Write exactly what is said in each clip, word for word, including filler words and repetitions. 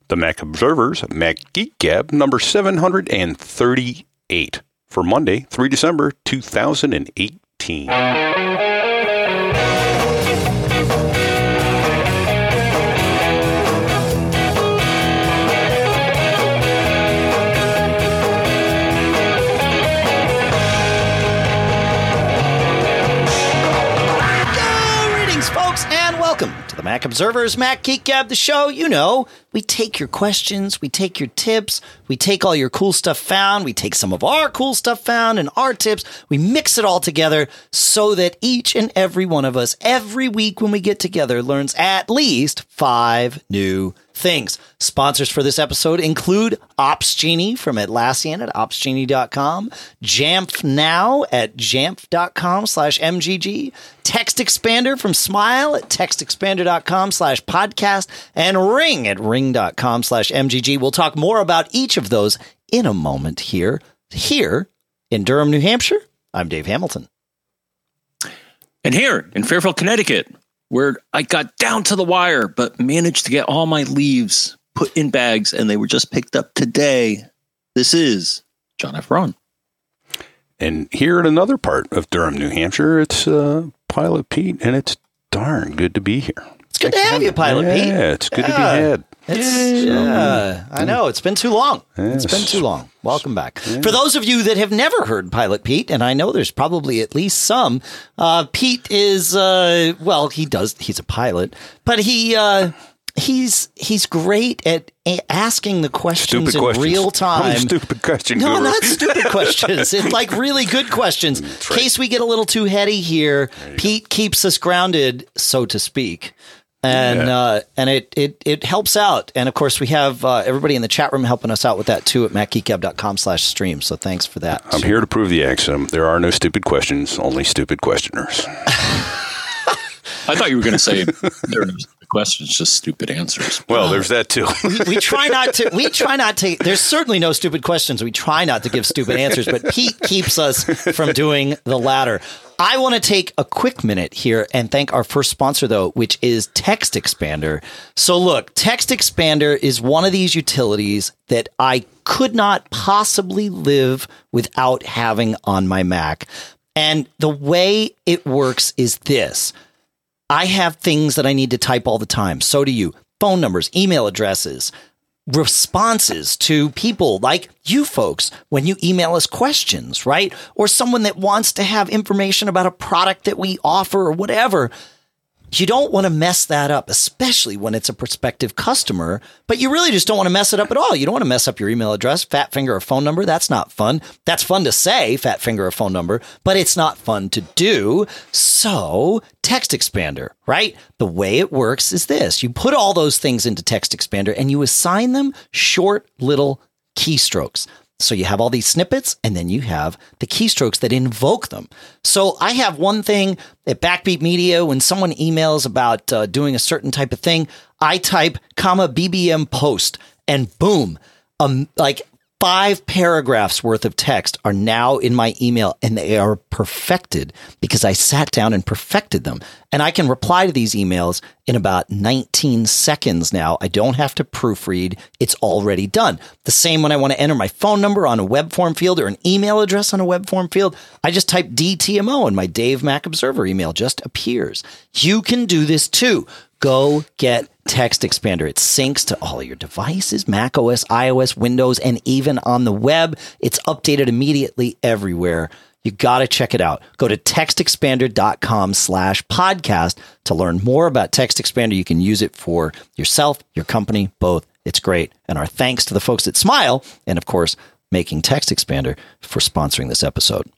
The Mac Observer's Mac Geek Gab number seven hundred thirty-eight for Monday, the third of December, two thousand eighteen. Welcome to the Mac Observer's Mac Geek Gab, the show. You know, we take your questions, we take your tips, we take all your cool stuff found, we take some of our cool stuff found and our tips, we mix it all together so that each and every one of us, every week when we get together, learns at least five new things. Sponsors for this episode include OpsGenie from Atlassian at ops genie dot com, Jamf Now at jamf dot com slash M G G, Text Expander from Smile at text expander dot com slash podcast, and Ring at ring dot com slash M G G. We'll talk more about each of those in a moment here. Here in Durham, New Hampshire, I'm Dave Hamilton. And here in Fairfield, Connecticut, where I got down to the wire, but managed to get all my leaves put in bags, and they were just picked up today. This is John F. Braun. And here in another part of Durham, New Hampshire, it's uh, Pilot Pete, and it's darn good to be here. It's good to have you, Pilot yeah, Pete. Yeah, it's good yeah. to be had. It's, yeah, I know. It's been too long. Yes. It's been too long. Welcome back. Yeah. For those of you that have never heard Pilot Pete, and I know there's probably at least some, uh, Pete is, uh, well, he does, he's a pilot, but he, uh, he's, he's great at a- asking the questions stupid in questions. real time. Stupid question. No, guru. not stupid questions. It's like really good questions. In right. case we get a little too heady here, Pete go. keeps us grounded, so to speak. And yeah. uh, and it, it it helps out. And, of course, we have uh, everybody in the chat room helping us out with that, too, at mac geek gab dot com slash stream. So thanks for that. I'm here to prove the axiom. There are no stupid questions, only stupid questioners. I thought you were going to say there are no stupid questions, just stupid answers. Well, there's that, too. we, we try not to. We try not to. There's certainly no stupid questions. We try not to give stupid answers. But Pete keeps us from doing the latter. I want to take a quick minute here and thank our first sponsor, though, which is Text Expander. So look, Text Expander is one of these utilities that I could not possibly live without having on my Mac. And the way it works is this. I have things that I need to type all the time. So do you. Phone numbers, email addresses, responses to people like you folks when you email us questions, right? Or someone that wants to have information about a product that we offer or whatever. You don't want to mess that up, especially when it's a prospective customer, but you really just don't want to mess it up at all. You don't want to mess up your email address, fat finger or phone number. That's not fun. That's fun to say, fat finger or phone number, but it's not fun to do. So Text Expander, right? The way it works is this. You put all those things into Text Expander and you assign them short little keystrokes. So you have all these snippets, and then you have the keystrokes that invoke them. So I have one thing at Backbeat Media. When someone emails about uh, doing a certain type of thing, I type comma B B M post, and boom, um, like five paragraphs worth of text are now in my email, and they are perfected because I sat down and perfected them. And I can reply to these emails in about nineteen seconds now. I don't have to proofread. It's already done. The same when I want to enter my phone number on a web form field or an email address on a web form field. I just type D T M O and my Dave Mac Observer email just appears. You can do this too. Go get Text Expander. It syncs to all your devices, Mac O S, iOS, Windows, and even on the web. It's updated immediately everywhere. You got to check it out. Go to textexpander dot com slash podcast to learn more about Text Expander. You can use it for yourself, your company, both. It's great. And our thanks to the folks at Smile and, of course, making Text Expander for sponsoring this episode.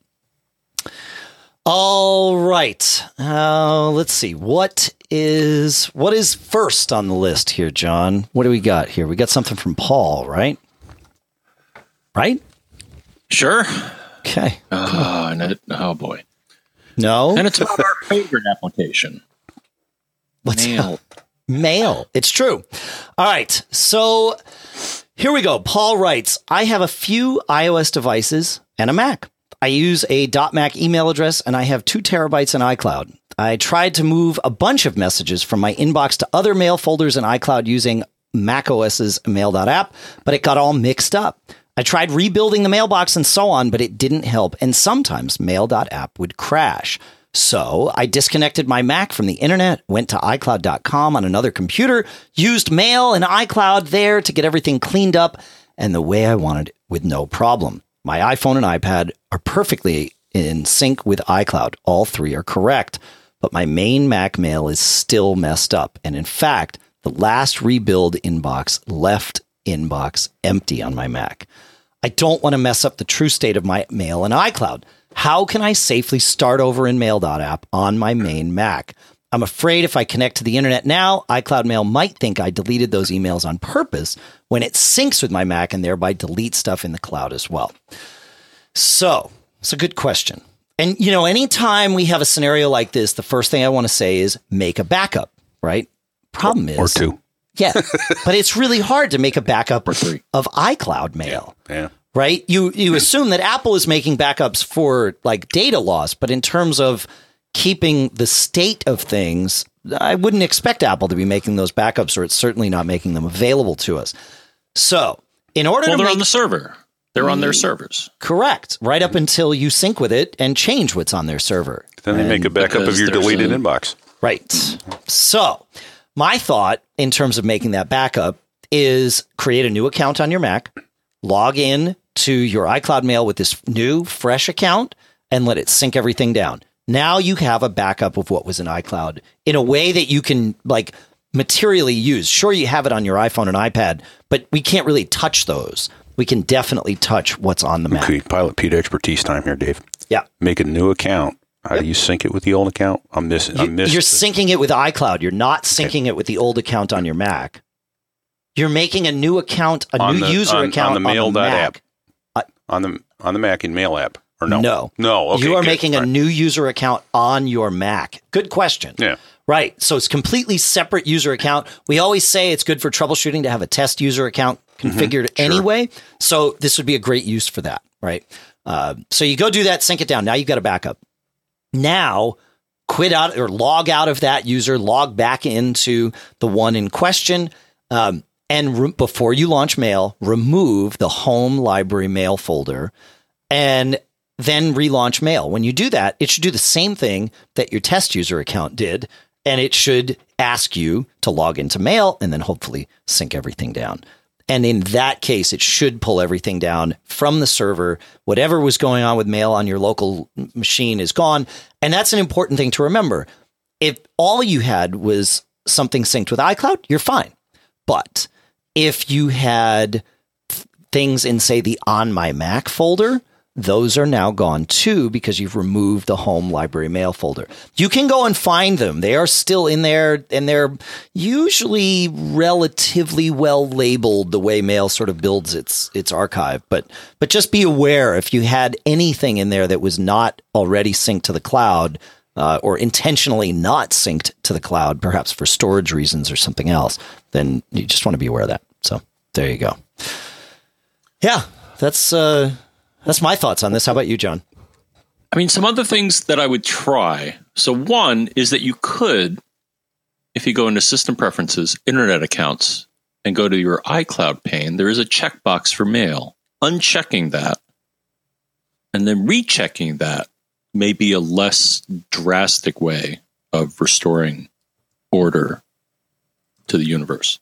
All right. Uh, let's see. What is what is first on the list here, John? What do we got here? We got something from Paul, right? Right? Sure. Okay. Oh, and it, oh boy. No. And it's about our favorite application. What's Mail. Mail. It's true. All right. So here we go. Paul writes, I have a few iOS devices and a Mac. I use a .Mac email address and I have two terabytes in iCloud. I tried to move a bunch of messages from my inbox to other mail folders in iCloud using macOS's mail.app, but it got all mixed up. I tried rebuilding the mailbox and so on, but it didn't help. And sometimes mail.app would crash. So I disconnected my Mac from the internet, went to iCloud dot com on another computer, used Mail and iCloud there to get everything cleaned up and the way I wanted it with no problem. My iPhone and iPad are perfectly in sync with iCloud. All three are correct, but my main Mac mail is still messed up. And in fact, the last rebuild inbox left inbox empty on my Mac. I don't want to mess up the true state of my mail and iCloud. How can I safely start over in mail.app on my main Mac? I'm afraid if I connect to the internet now, iCloud Mail might think I deleted those emails on purpose when it syncs with my Mac and thereby delete stuff in the cloud as well. So it's a good question. And, you know, anytime we have a scenario like this, the first thing I want to say is make a backup, right? Problem is, or two. Yeah, but it's really hard to make a backup of iCloud Mail. Yeah. yeah. Right? You you assume that Apple is making backups for like data loss, but in terms of keeping the state of things, I wouldn't expect Apple to be making those backups, or it's certainly not making them available to us. So, in order well, to they're make, on the server. They're on their servers. Correct. Right up until you sync with it and change what's on their server. Then they and make a backup of your deleted a, inbox. Right. So, my thought in terms of making that backup is create a new account on your Mac, log in to your iCloud Mail with this new, fresh account, and let it sync everything down. Now you have a backup of what was in iCloud in a way that you can like materially use. Sure, you have it on your iPhone and iPad, but we can't really touch those. We can definitely touch what's on the Mac. Okay, Pilot Pete expertise time here, Dave. Yeah. Make a new account. How yep. do you sync it with the old account? I'm missing. You, I'm missing. you're syncing it with iCloud. You're not syncing okay. it with the old account on your Mac. You're making a new account, a on new the, user on, account on the Mail on the Mac. app. Uh, on the on the Mac in Mail app. Or no? No. No. Okay, you are good. making a right. new user account on your Mac. Good question. Yeah. Right. So it's completely separate user account. We always say it's good for troubleshooting to have a test user account configured mm-hmm. sure. anyway. So this would be a great use for that. Right. Uh, so you go do that, sync it down. Now you've got a backup. Now quit out or log out of that user, log back into the one in question. Um, and re- before you launch Mail, remove the home library mail folder and then relaunch Mail. When you do that, it should do the same thing that your test user account did, and it should ask you to log into Mail and then hopefully sync everything down. And in that case, it should pull everything down from the server. Whatever was going on with Mail on your local machine is gone. And that's an important thing to remember. If all you had was something synced with iCloud, you're fine. But if you had things in, say, the On My Mac folder, those are now gone too because you've removed the home library mail folder. You can go and find them. They are still in there, and they're usually relatively well labeled the way Mail sort of builds its its archive. But but just be aware if you had anything in there that was not already synced to the cloud uh, or intentionally not synced to the cloud, perhaps for storage reasons or something else, then you just want to be aware of that. So there you go. Yeah, that's... Uh, That's my thoughts on this. How about you, John? I mean, some other things that I would try. So one is that you could, if you go into System Preferences, Internet Accounts, and go to your iCloud pane, there is a checkbox for Mail. Unchecking that and then rechecking that may be a less drastic way of restoring order to the universe.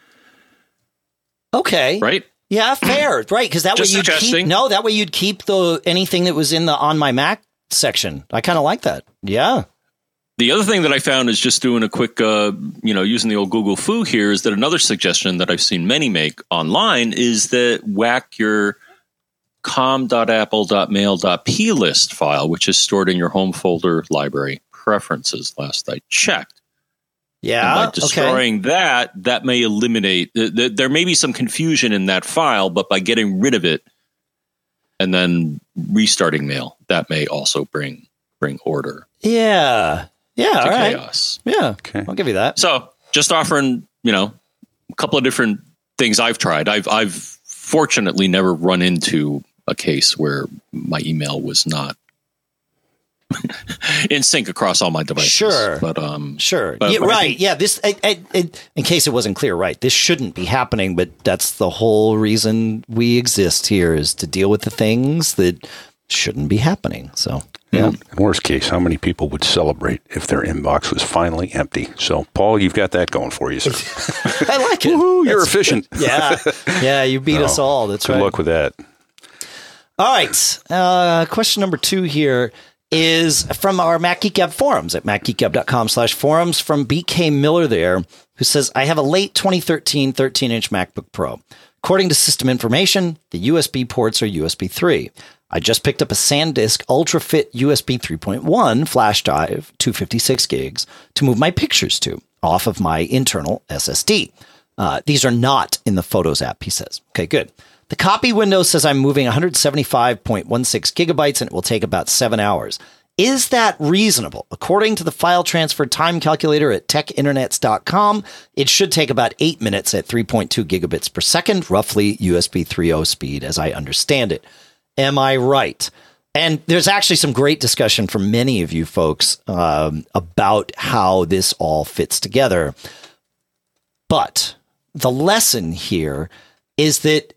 Okay. Right? Yeah, fair. Right, because that Just way you'd keep no, that way you'd keep the anything that was in the On My Mac section. I kind of like that. Yeah. The other thing that I found is just doing a quick, uh, you know, using the old Google Foo here is that another suggestion that I've seen many make online is that whack your com dot apple dot mail dot plist file, which is stored in your home folder library preferences. Last I checked. Yeah. And by destroying okay. that, that may eliminate, th- th- there may be some confusion in that file, but by getting rid of it and then restarting Mail, that may also bring bring order. Yeah. Yeah. To all right. chaos. Yeah. Okay. I'll give you that. So just offering, you know, a couple of different things I've tried. I've I've fortunately never run into a case where my email was not in sync across all my devices. Sure, but um, sure, but, yeah, but right, think, yeah. This, I, I, I, in case it wasn't clear, right? This shouldn't be happening, but that's the whole reason we exist here is to deal with the things that shouldn't be happening. So, yeah. In worst case, how many people would celebrate if their inbox was finally empty? So, Paul, you've got that going for you, sir. I like it. Woohoo, you're That's efficient. Good. Yeah, yeah. You beat no, us all. That's good right. Good luck with that. All right. Uh, question number two here is from our MacGeekGab forums at macgeekgab.com slash forums from B K Miller there, who says, I have a late twenty thirteen thirteen-inch MacBook Pro. According to System Information, the U S B ports are U S B three. I just picked up a SanDisk UltraFit U S B three point one flash drive, two hundred fifty-six gigs, to move my pictures to off of my internal S S D. Uh, these are not in the Photos app, he says. Okay, good. The copy window says I'm moving one hundred seventy-five point one six gigabytes and it will take about seven hours. Is that reasonable? According to the file transfer time calculator at tech internets dot com, it should take about eight minutes at three point two gigabits per second, roughly U S B three point oh speed as I understand it. Am I right? And there's actually some great discussion from many of you folks um, about how this all fits together. But the lesson here is that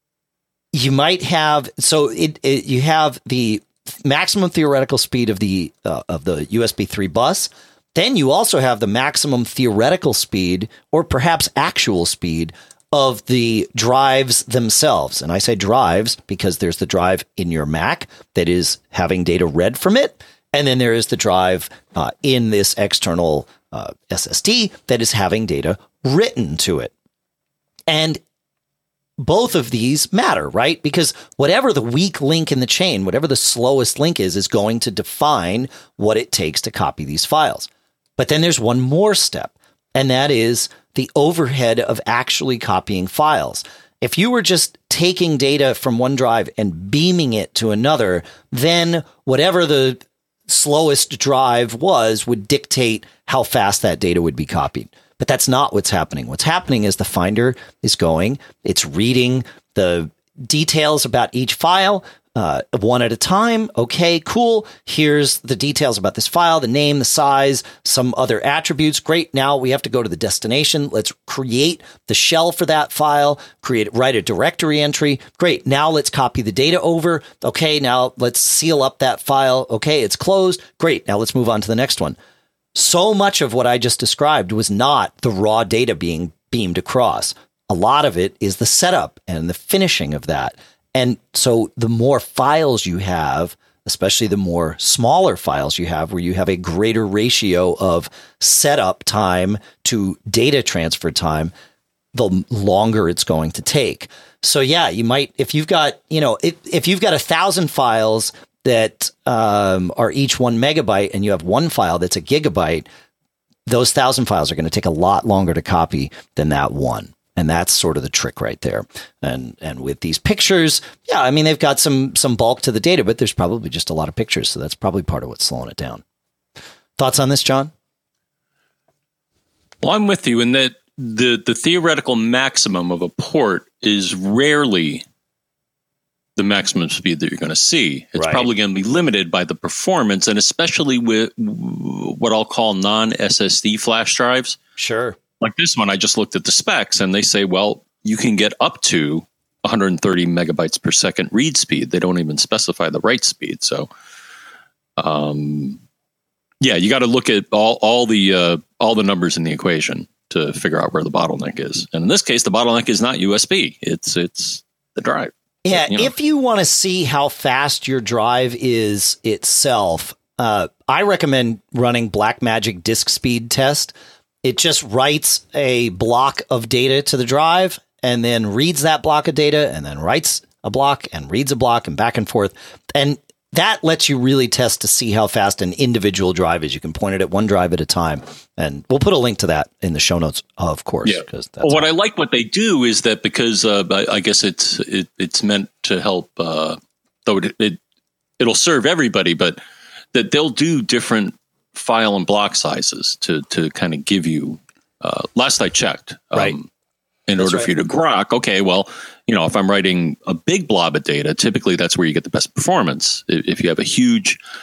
you might have, so it, it you have the maximum theoretical speed of the uh, of the U S B three bus. Then you also have the maximum theoretical speed, or perhaps actual speed, of the drives themselves. And I say drives because there's the drive in your Mac that is having data read from it. And then there is the drive uh, in this external uh, S S D that is having data written to it. And both of these matter, right? Because whatever the weak link in the chain, whatever the slowest link is, is going to define what it takes to copy these files. But then there's one more step, and that is the overhead of actually copying files. If you were just taking data from one drive and beaming it to another, then whatever the slowest drive was would dictate how fast that data would be copied. But that's not what's happening. What's happening is the Finder is going, it's reading the details about each file uh, one at a time. Okay, cool. Here's the details about this file, the name, the size, some other attributes. Great. Now we have to go to the destination. Let's create the shell for that file, create, write a directory entry. Great. Now let's copy the data over. Okay, now let's seal up that file. Okay, it's closed. Great. Now let's move on to the next one. So much of what I just described was not the raw data being beamed across. A lot of it is the setup and the finishing of that. And so the more files you have, especially the more smaller files you have, where you have a greater ratio of setup time to data transfer time, the longer it's going to take. So yeah, you might, if you've got, you know, if, if you've got a thousand files that um, are each one megabyte and you have one file that's a gigabyte, those thousand files are going to take a lot longer to copy than that one. And that's sort of the trick right there. And and with these pictures, yeah, I mean, they've got some some bulk to the data, but there's probably just a lot of pictures. So that's probably part of what's slowing it down. Thoughts on this, John? Well, I'm with you in that the, the theoretical maximum of a port is rarely the maximum speed that you're going to see. It's right. probably going to be limited by the performance, and especially with what I'll call non-S S D flash drives. Sure. Like this one, I just looked at the specs, and they say, well, you can get up to one hundred thirty megabytes per second read speed. They don't even specify the write speed. So, um, yeah, you got to look at all all the uh, all the numbers in the equation to figure out where the bottleneck is. And in this case, the bottleneck is not U S B; it's it's the drive. Yeah, you know. If you want to see how fast your drive is itself, uh, I recommend running Blackmagic Disk Speed Test. It just writes a block of data to the drive and then reads that block of data and then writes a block and reads a block and back and forth. And that lets you really test to see how fast an individual drive is. You can point it at one drive at a time. And we'll put a link to that in the show notes, of course. Yeah. That's well, what how- I like what they do is that because uh, I, I guess it's it, it's meant to help, uh, though it, it, it'll serve everybody, but that they'll do different file and block sizes to to kind of give you, uh, last I checked, um, right. in That's order right. for you to grok, okay, well, you know, if I'm writing a big blob of data, typically that's where you get the best performance. If you have a huge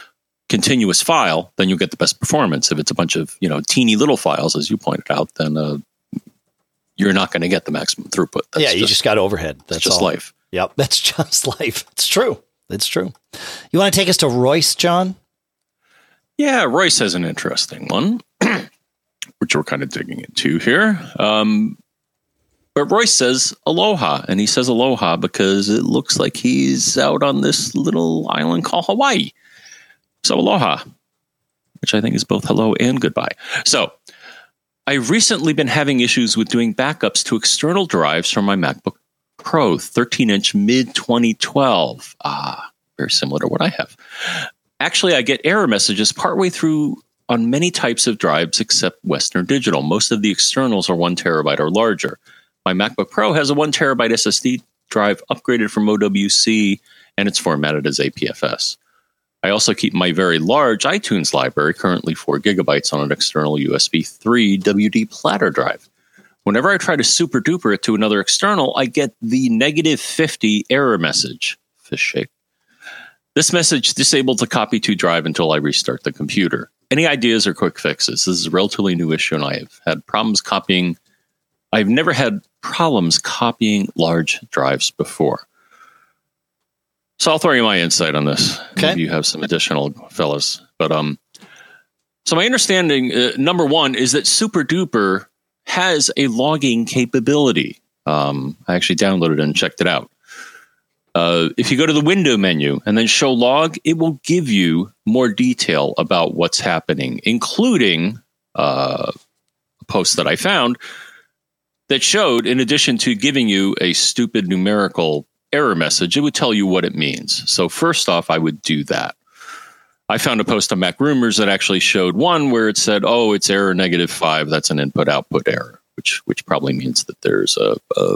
continuous file, then you'll get the best performance. If it's a bunch of, you know, teeny little files, as you pointed out, then uh, you're not going to get the maximum throughput. That's yeah, you just, just got overhead. That's just all. life. Yep, that's just life. It's true. It's true. You want to take us to Royce, John? Yeah, Royce has an interesting one, which we're kind of digging into here. Um, but Royce says aloha, and he says aloha because it looks like he's out on this little island called Hawaii. So aloha, which I think is both hello and goodbye. So I've recently been having issues with doing backups to external drives from my MacBook Pro thirteen inch mid twenty twelve. Ah, very similar to what I have. Actually, I get error messages partway through on many types of drives except Western Digital. Most of the externals are one terabyte or larger. My MacBook Pro has a one terabyte S S D drive upgraded from O W C, and it's formatted as A P F S. I also keep my very large iTunes library, currently four gigabytes, on an external U S B three W D platter drive. Whenever I try to super duper it to another external, I get the negative fifty error message. Fish shake. This message disabled the copy to drive until I restart the computer. Any ideas or quick fixes? This is a relatively new issue, and I have had problems copying. I've never had problems copying large drives before. So I'll throw you my insight on this. Okay. Maybe you have some additional fellas. But um, so my understanding, uh, number one, is that Super Duper has a logging capability. Um, I actually downloaded it and checked it out. Uh, if you go to the window menu and then show log, it will give you more detail about what's happening, including uh, a post that I found that showed, in addition to giving you a stupid numerical error message, it would tell you what it means. So first off, I would do that. I found a post on Mac Rumors that actually showed one where it said, oh, it's error negative five. That's an input-output error, which which probably means that there's a, a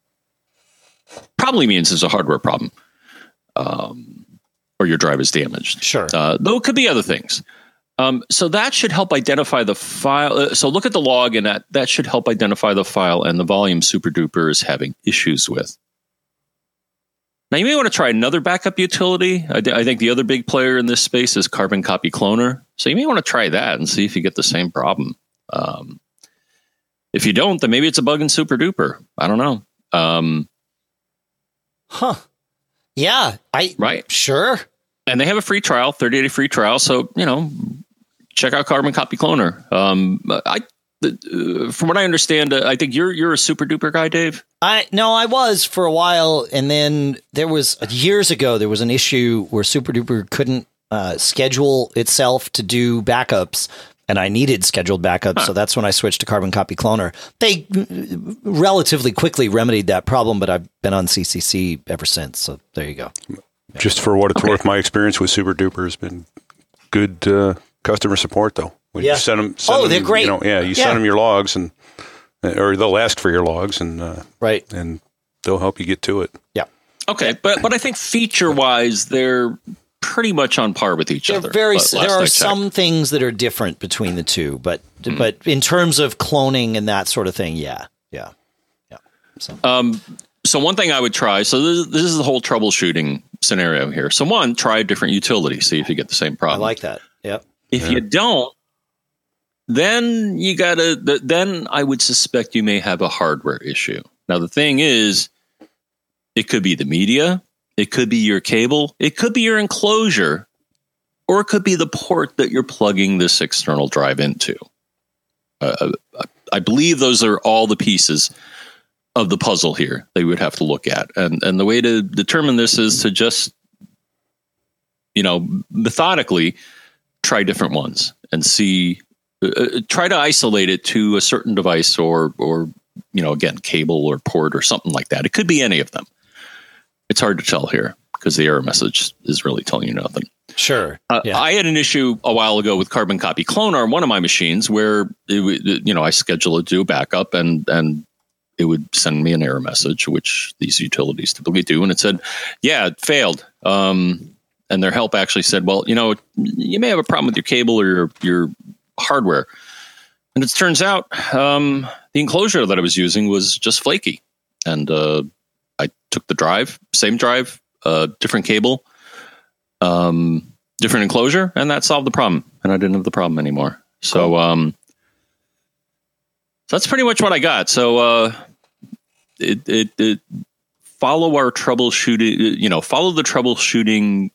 probably means there's a hardware problem, um, or your drive is damaged. Sure. Uh, though it could be other things. Um, so that should help identify the file. Uh, so look at the log, and that, that should help identify the file and the volume Super Duper is having issues with. Now, you may want to try another backup utility. I, I think the other big player in this space is Carbon Copy Cloner. So you may want to try that and see if you get the same problem. Um, if you don't, then maybe it's a bug in Super Duper. I don't know. Um, huh. Yeah. I right. Sure. And they have a free trial, thirty day free trial. So, you know, check out Carbon Copy Cloner. Um, I, uh, from what I understand, uh, I think you're you're a Super Duper guy, Dave. I no, I was for a while, and then there was years ago there was an issue where Super Duper couldn't uh, schedule itself to do backups, and I needed scheduled backups, huh. so that's when I switched to Carbon Copy Cloner. They relatively quickly remedied that problem, but I've been on C C C ever since. So there you go. Yeah. Just for what it's okay. worth, my experience with Super Duper has been good uh, customer support, though. When yeah. you send them, send oh, them, they're great. You know, yeah, you yeah. send them your logs, and or they'll ask for your logs, and uh, right, and they'll help you get to it. Yeah. Okay, but but I think feature wise, they're pretty much on par with each they're other. Very. There are some things that are different between the two, but mm. but in terms of cloning and that sort of thing, yeah, yeah, yeah. So. Um. So one thing I would try. So this, this is the whole troubleshooting scenario here. So one, try a different utility, see if you get the same problem. I like that. Yep. If yeah. you don't, then you gotta. Then I would suspect you may have a hardware issue. Now the thing is, it could be the media, it could be your cable, it could be your enclosure, or it could be the port that you're plugging this external drive into. Uh, I believe those are all the pieces of the puzzle here they would have to look at. And and the way to determine this is to just, you know, methodically try different ones and see, uh, try to isolate it to a certain device or, or, you know, again, cable or port or something like that. It could be any of them. It's hard to tell here because the error message is really telling you nothing. Sure. Uh, yeah. I had an issue a while ago with Carbon Copy Cloner on one of my machines where, it, you know, I scheduled it to do a backup and, and, it would send me an error message, which these utilities typically do. And it said, yeah, it failed. Um, and their help actually said, well, you know, you may have a problem with your cable or your, your hardware. And it turns out um, the enclosure that I was using was just flaky. And uh, I took the drive, same drive, uh, different cable, um, different enclosure, and that solved the problem. And I didn't have the problem anymore. So, um, so that's pretty much what I got. So, uh, it, it, it follow our troubleshooting, you know, follow the troubleshooting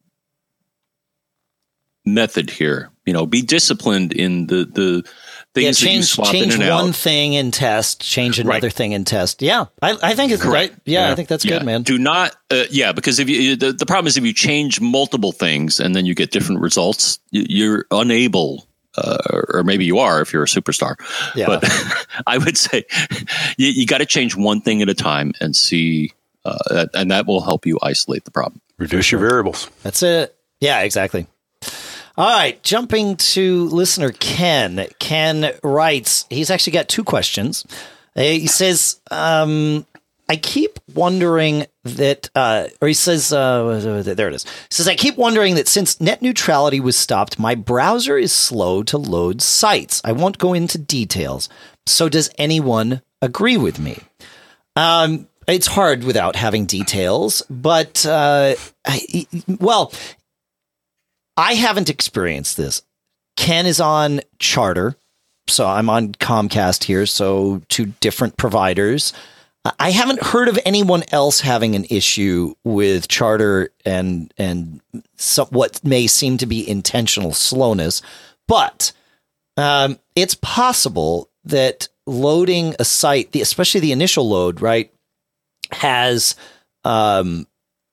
method here. You know, be disciplined in the, the things yeah, change, that you swap change in and one out. thing in test, change another Right. thing in test. Yeah, I, I think it's Correct. right. Yeah, Yeah. I think that's Yeah. good, man. Do not, uh, yeah, because if you, the, the problem is if you change multiple things and then you get different results, you, you're unable, uh, or maybe you are if you're a superstar. Yeah. But I would say you, you got to change one thing at a time and see, uh, and that will help you isolate the problem. Reduce your variables. That's it. Yeah, exactly. All right, jumping to listener Ken. Ken writes, he's actually got two questions. Uh, He says, um, I keep wondering that, uh, or he says, uh, there it is. He says, I keep wondering that since net neutrality was stopped, my browser is slow to load sites. I won't go into details. So does anyone agree with me? Um, it's hard without having details, but, uh, I, well, I haven't experienced this. Ken is on Charter, so I'm on Comcast here, so two different providers. I haven't heard of anyone else having an issue with Charter and and so what may seem to be intentional slowness, but um, it's possible that loading a site, the, especially the initial load, right, has um,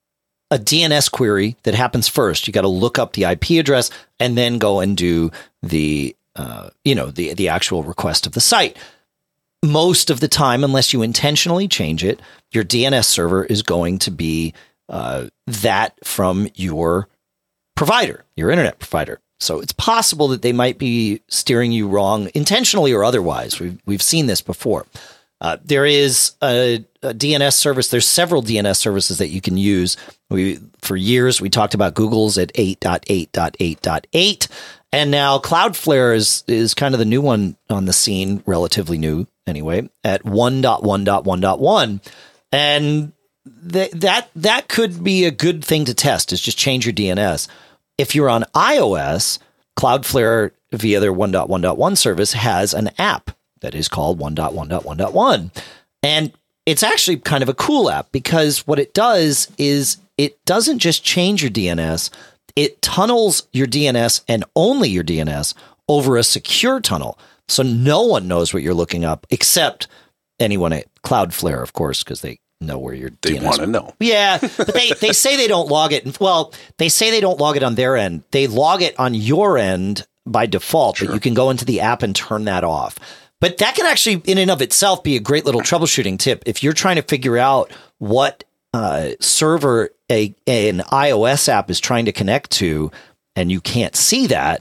a D N S query that happens first. You got to look up the I P address and then go and do the, uh, you know, the, the actual request of the site. Most of the time, unless you intentionally change it, your D N S server is going to be uh, that from your provider, your internet provider. So it's possible that they might be steering you wrong, intentionally or otherwise. We've, we've seen this before. Uh, there is a, a D N S service. There's several D N S services that you can use. We for years we talked about Google's at eight dot eight dot eight dot eight, and now Cloudflare is is kind of the new one on the scene, relatively new anyway, at one dot one dot one dot one, and th- that that could be a good thing to test. Is just change your D N S. If you're on iOS, Cloudflare via their one dot one dot one service has an app that is called one dot one dot one dot one. And it's actually kind of a cool app because what it does is it doesn't just change your D N S, it tunnels your D N S and only your D N S over a secure tunnel. So no one knows what you're looking up except anyone at Cloudflare, of course, because they know where your They D N S want to know. Yeah, but they, they say they don't log it. Well, they say they don't log it on their end. They log it on your end by default, Sure. but you can go into the app and turn that off. But that can actually, in and of itself, be a great little troubleshooting tip. If you're trying to figure out what uh, server a an iOS app is trying to connect to, and you can't see that,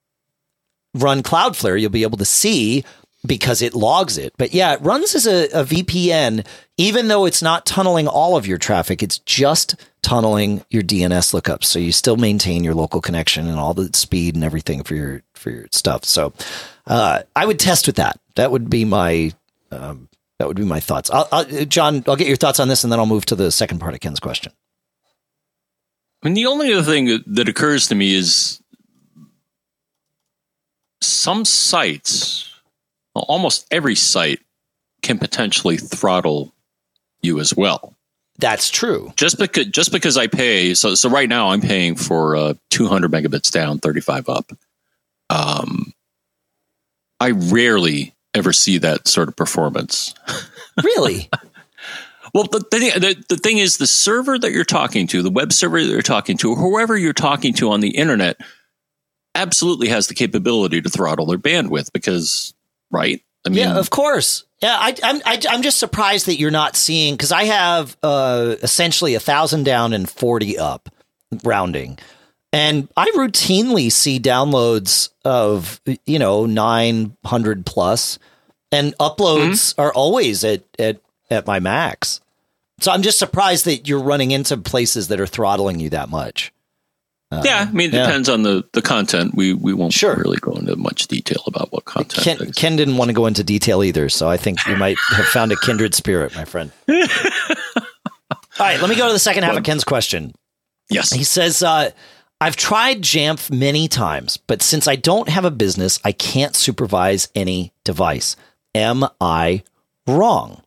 run Cloudflare. You'll be able to see because it logs it. But yeah, it runs as a, a V P N, even though it's not tunneling all of your traffic. It's just tunneling your D N S lookups. So you still maintain your local connection and all the speed and everything for your for your stuff. So uh, I would test with that. That would be my um, that would be my thoughts. I'll, I'll, John, I'll get your thoughts on this, and then I'll move to the second part of Ken's question. I mean, the only other thing that occurs to me is some sites, well, almost every site, can potentially throttle you as well. That's true. Just because, just because I pay, so so right now I'm paying for uh, two hundred megabits down, thirty-five up. Um, I rarely ever see that sort of performance. Really? Well, the, the the thing is, the server that you're talking to, the web server that you're talking to, or whoever you're talking to on the internet, absolutely has the capability to throttle their bandwidth because, right? I mean, yeah, of course. Yeah, I, I'm I, I'm just surprised that you're not seeing, because I have uh, essentially a thousand down and forty up, rounding, and I routinely see downloads of you know nine hundred plus, and uploads mm-hmm. are always at at at my max. So I'm just surprised that you're running into places that are throttling you that much. Uh, yeah, I mean, it yeah. depends on the, the content. We we won't Sure. really go into much detail about what content. Ken, is. Ken didn't want to go into detail either, so I think you might have found a kindred spirit, my friend. All right, let me go to the second half of Ken's question. Yes. He says, uh, I've tried Jamf many times, but since I don't have a business, I can't supervise any device. Am I wrong?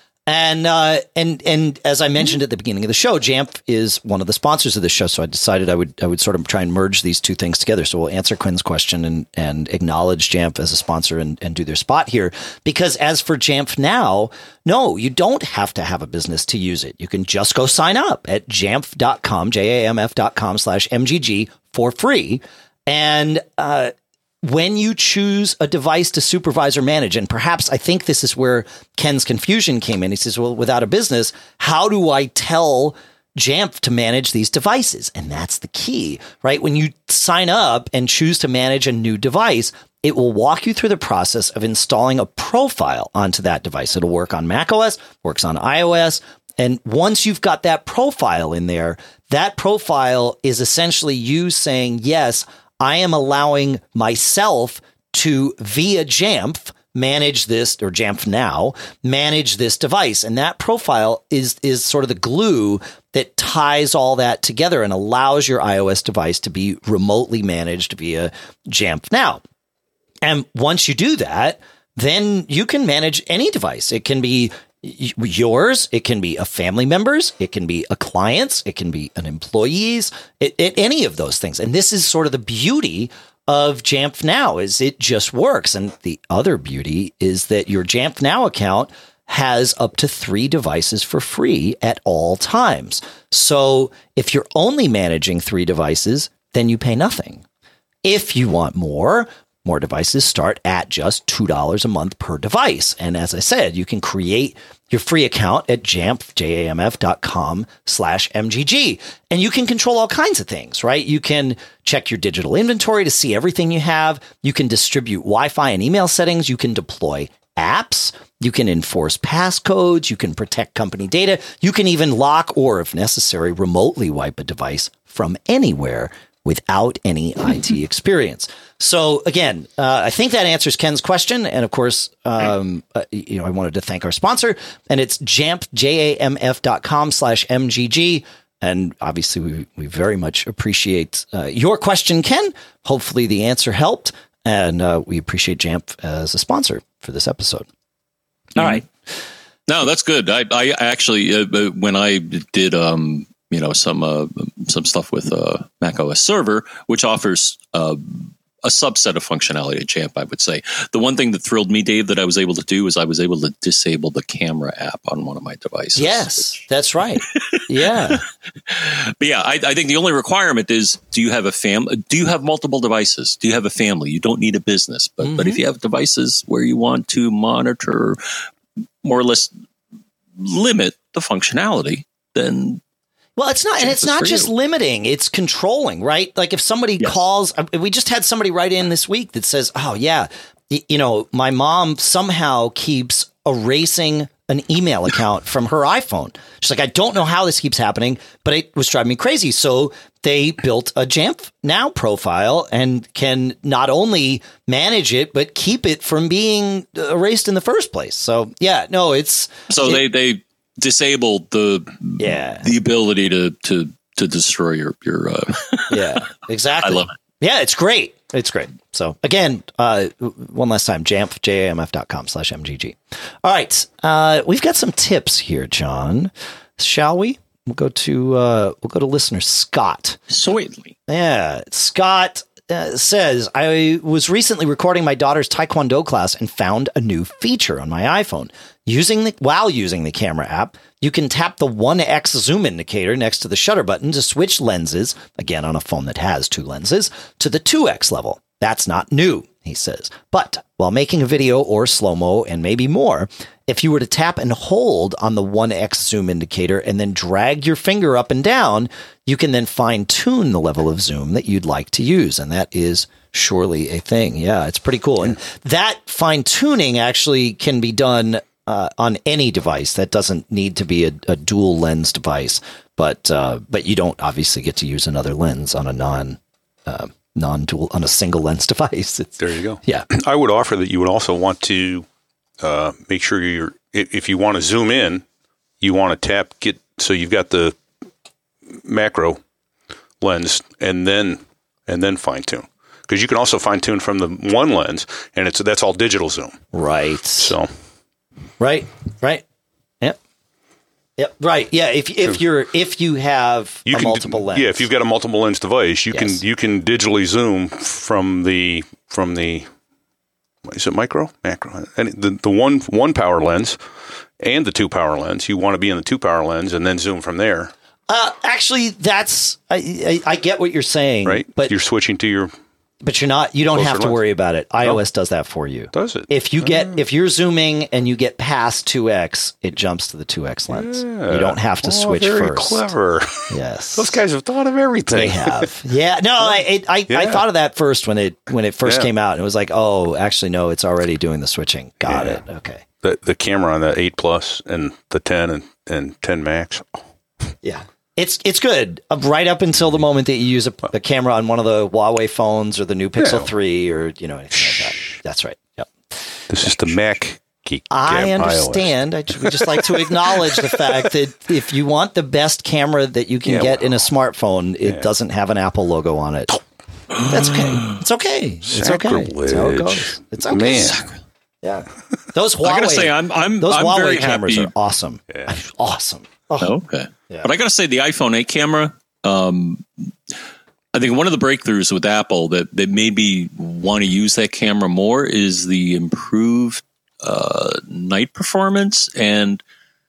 And uh, and and as I mentioned at the beginning of the show, Jamf is one of the sponsors of the show. So I decided I would I would sort of try and merge these two things together. So we'll answer Quinn's question and and acknowledge Jamf as a sponsor and, and do their spot here. Because as for Jamf Now, no, you don't have to have a business to use it. You can just go sign up at jamf dot com, J A M F dot com slash M G G for free. And uh when you choose a device to supervise or manage, and perhaps I think this is where Ken's confusion came in. He says, well, without a business, how do I tell Jamf to manage these devices? And that's the key, right? When you sign up and choose to manage a new device, it will walk you through the process of installing a profile onto that device. It'll work on macOS, works on iOS. And once you've got that profile in there, that profile is essentially you saying, yes, I am allowing myself to, via Jamf, manage this, or Jamf Now, manage this device. And that profile is is sort of the glue that ties all that together and allows your iOS device to be remotely managed via Jamf Now. And once you do that, then you can manage any device. It can be yours, it can be a family member's, it can be a client's, it can be an employee's, it, it, any of those things. And this is sort of the beauty of Jamf Now, is it just works. And the other beauty is that your Jamf Now account has up to three devices for free at all times. So if you're only managing three devices, then you pay nothing. If you want more, More devices start at just two dollars a month per device. And as I said, you can create your free account at jamf, J A M F dot com slash M G G. And you can control all kinds of things, right? You can check your digital inventory to see everything you have. You can distribute Wi-Fi and email settings. You can deploy apps. You can enforce passcodes. You can protect company data. You can even lock or, if necessary, remotely wipe a device from anywhere without any I T experience. So again, uh, I think that answers Ken's question. And of course, um, uh, you know, I wanted to thank our sponsor, and it's jamf, J A M F dot com slash M G G. And obviously we, we very much appreciate uh, your question, Ken. Hopefully the answer helped. And uh, we appreciate Jamf as a sponsor for this episode. All right. No, that's good. I, I actually, uh, when I did, um, you know, some uh, some stuff with uh, macOS Server, which offers uh, a subset of functionality at Jamf, I would say. The one thing that thrilled me, Dave, that I was able to do is I was able to disable the camera app on one of my devices. Yes, which... that's right. Yeah. But yeah, I, I think the only requirement is, do you have a fam? Do you have multiple devices? Do you have a family? You don't need a business. But, mm-hmm. but if you have devices where you want to monitor, more or less limit the functionality, then... Well, it's not, and it's not just limiting, it's controlling, right? Like if somebody yes. calls, we just had somebody write in this week that says, oh yeah, you know, my mom somehow keeps erasing an email account from her iPhone. She's like, I don't know how this keeps happening, but it was driving me crazy. So they built a Jamf Now profile and can not only manage it, but keep it from being erased in the first place. So yeah, no, it's... So it, they, they, disabled the yeah the ability to to to destroy your your uh yeah exactly I love it. Yeah, it's great. It's great. So again, uh one last time, jamf, J A M F dot com slash M G G. All right, uh we've got some tips here, John. Shall we? We'll go to uh we'll go to listener Scott. Certainly. Yeah, Scott Uh, says, I was recently recording my daughter's Taekwondo class and found a new feature on my iPhone. Using the, while using the camera app, you can tap the one X zoom indicator next to the shutter button to switch lenses, again on a phone that has two lenses, to the two X level. That's not new, he says. But while making a video or slow-mo and maybe more, if you were to tap and hold on the one X zoom indicator and then drag your finger up and down, you can then fine-tune the level of zoom that you'd like to use. And that is surely a thing. Yeah, it's pretty cool. And that fine-tuning actually can be done uh, on any device. That doesn't need to be a, a dual lens device. But uh, but you don't obviously get to use another lens on a non uh, non-dual, on a single lens device. It's, there you go. Yeah. I would offer that you would also want to uh, make sure you're, if you want to zoom in, you want to tap, get, so you've got the macro lens and then and then fine tune. Because you can also fine tune from the one lens, and it's that's all digital zoom. Right. So. Right. Right. Yep. Yep. Right. Yeah. If if you're if you have you a can, multiple lens. Yeah. If you've got a multiple lens device, you Yes. can you can digitally zoom from the from the is it micro macro and the the one one power lens and the two power lens. You want to be in the two power lens and then zoom from there. Uh, actually, that's I, I I get what you're saying, Right. But you're switching to your. But you're not. You don't Closer have to lens. worry about it. iOS does that for you. Does it? If you get if you're zooming and you get past two X, it jumps to the two X lens. Yeah. You don't have to Oh, switch very first. Clever. Yes, Those guys have thought of everything. they have. Yeah. No, I it, I, Yeah. I thought of that first when it when it first Yeah. came out. And it was like, oh, actually, no, it's already doing the switching. Got Yeah. it. Okay. The the camera on the eight Plus and the ten and, and ten Max. Yeah. It's it's good uh, right up until the moment that you use a, a camera on one of the Huawei phones or the new Pixel Yeah. three or you know anything like that. That's right. Yep. This is the Mac geek. I Gab understand. I, we just like to acknowledge the fact that if you want the best camera that you can Yeah, get well, in a smartphone, it yeah. doesn't have an Apple logo on it. That's okay. It's okay. It's okay. It's how it goes. It's okay. Man. Yeah. Those Huawei. I gotta say, I'm I'm those I'm Huawei very cameras happy. are awesome. Yeah. Awesome. Oh, Okay. Yeah. But I got to say, the iPhone eight camera, um, I think one of the breakthroughs with Apple that, that made me want to use that camera more is the improved uh, night performance and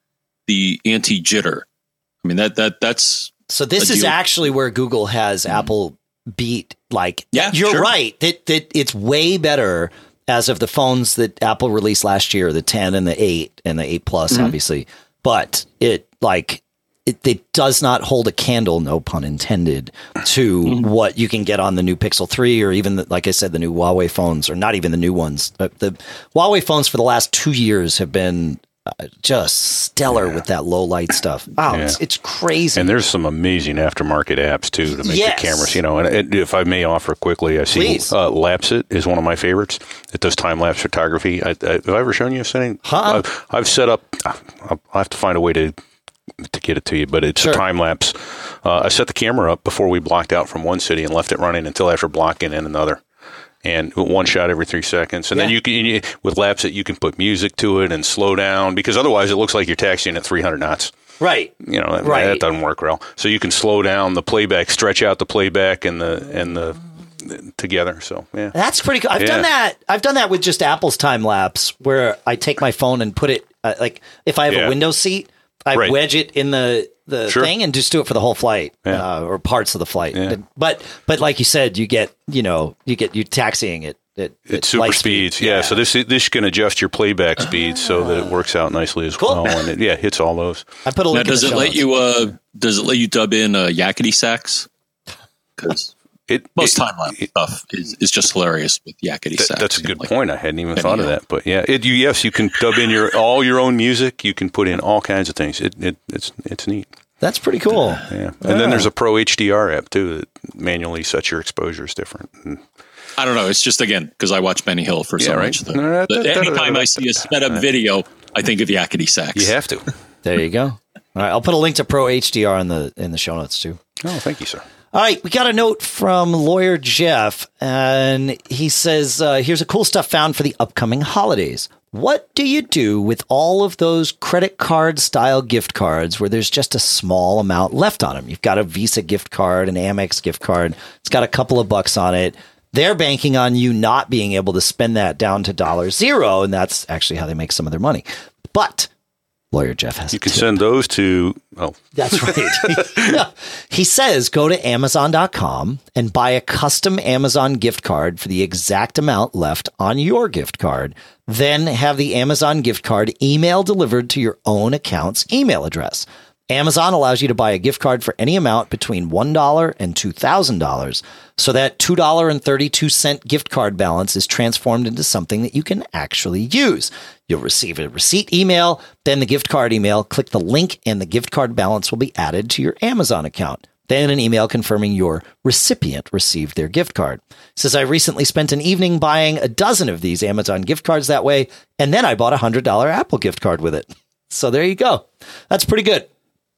the anti-jitter. I mean, that that that's So this a is deal. actually where Google has Apple beat. Like, Yeah, you're sure. right. That that it's way better as of the phones that Apple released last year, the ten and the eight and the eight Plus, Mm-hmm. obviously. But it like it, it does not hold a candle, no pun intended, to Mm-hmm. what you can get on the new Pixel three or even, the, like I said, the new Huawei phones, or not even the new ones. Uh, the Huawei phones for the last two years have been uh, just stellar with that low light stuff. Wow, Yeah. it's, it's crazy. And there's some amazing aftermarket apps too to make Yes. the cameras. You know, and it, if I may offer quickly, I see Please. uh, Lapsit is one of my favorites. It does time lapse photography. I, I, have I ever shown you something? Huh? I've, I've set up. I'll have to find a way to to get it to you, but it's Sure. a time lapse. Uh, I set the camera up before we blocked out from one city and left it running until after blocking in another. And one shot every three seconds. And then Yeah. you can, you, with Lapsit, you can put music to it and slow down because otherwise it looks like you're taxiing at three hundred knots. right. You know, that, Right. that doesn't work well. So you can slow down the playback, stretch out the playback and the, and the, together. So, yeah. That's pretty cool. I've Yeah. done that. I've done that with just Apple's time lapse, where I take my phone and put it uh, like if I have Yeah. a window seat, I Right. wedge it in the the Sure. thing and just do it for the whole flight Yeah. uh, or parts of the flight. Yeah. But but like you said, you get you know you get you taxiing it. At, It's at super light speed. speeds. Yeah. So this this can adjust your playback speeds so that it works out nicely as Cool. well. And it, yeah, hits all those. I put a now. link. Does in it the show let notes. you? Uh, does it let you dub in uh, yakety sax? Because It, most it- time lapse stuff is, is just hilarious with yakety That, sax. that's a you know, good like- point. I hadn't even Any thought of of that. But yeah, it, you, yes, you can dub in your all your own music. You can put in all kinds of things. It, it it's it's neat. That's pretty cool. Yeah, and then there's a Pro H D R app too that manually sets your exposures different. And I don't know. It's just again because I watch Benny Hill for so Yeah, right. much. That, No, that- that that- anytime that- I see a sped up video, I think of yakety sax. you have to. There you go. All right, I'll put a link to Pro H D R in the in the show notes too. Oh, thank you, sir. All right, we got a note from lawyer Jeff, and he says, uh, here's a cool stuff found for the upcoming holidays. What do you do with all of those credit card style gift cards where there's just a small amount left on them? You've got a Visa gift card, an Amex gift card. It's got a couple of bucks on it. They're banking on you not being able to spend that down to dollar zero, and that's actually how they make some of their money. But lawyer Jeff has You a can tip. send those to. Oh, That's right. Yeah. He says go to amazon dot com and buy a custom Amazon gift card for the exact amount left on your gift card. Then have the Amazon gift card email delivered to your own account's email address. Amazon allows you to buy a gift card for any amount between one dollar and two thousand dollars. So that two dollars and thirty-two cents gift card balance is transformed into something that you can actually use. You'll receive a receipt email, then the gift card email. Click the link and the gift card balance will be added to your Amazon account. Then an email confirming your recipient received their gift card. It says, I recently spent an evening buying a dozen of these Amazon gift cards that way, and then I bought a one hundred dollars Apple gift card with it. So there you go. That's pretty good.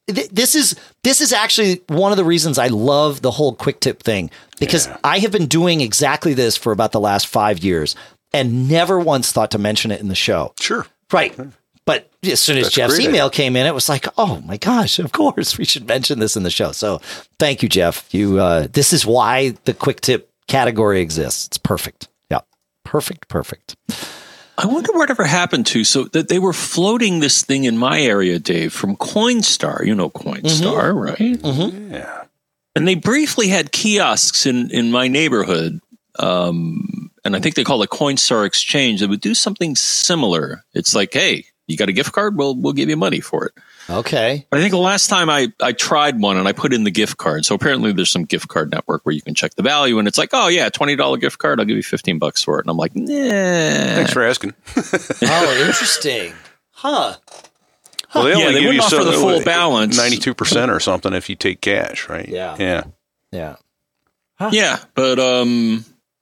th- this is this is actually one of the reasons I love the whole quick tip thing, because yeah. I have been doing exactly this for about the last five years and never once thought to mention it in the show. Sure. Right. But as soon as That's Jeff's email idea. came in, it was like, oh my gosh, of course we should mention this in the show. So thank you, Jeff. You, uh, this is why the quick tip category exists. It's perfect. Yeah. Perfect. Perfect. I wonder whatever happened to, so that they were floating this thing in my area, Dave, from Coinstar. You know Coinstar, mm-hmm. right? Mm-hmm. Yeah. And they briefly had kiosks in, in my neighborhood. Um, and I think they call it Coinstar Exchange. They would do something similar. It's like, hey, you got a gift card? We'll, we'll give you money for it. Okay. But I think the last time I, I tried one and I put in the gift card. So apparently there's some gift card network where you can check the value and it's like, oh yeah, twenty dollars gift card. I'll give you fifteen bucks for it. And I'm like, nah. Thanks for asking. Oh, interesting. Huh. Well, they Yeah, only they give wouldn't you offer some, the full balance. ninety-two percent or something if you take cash, right? Yeah. Yeah. Yeah. Huh. Yeah. But, um,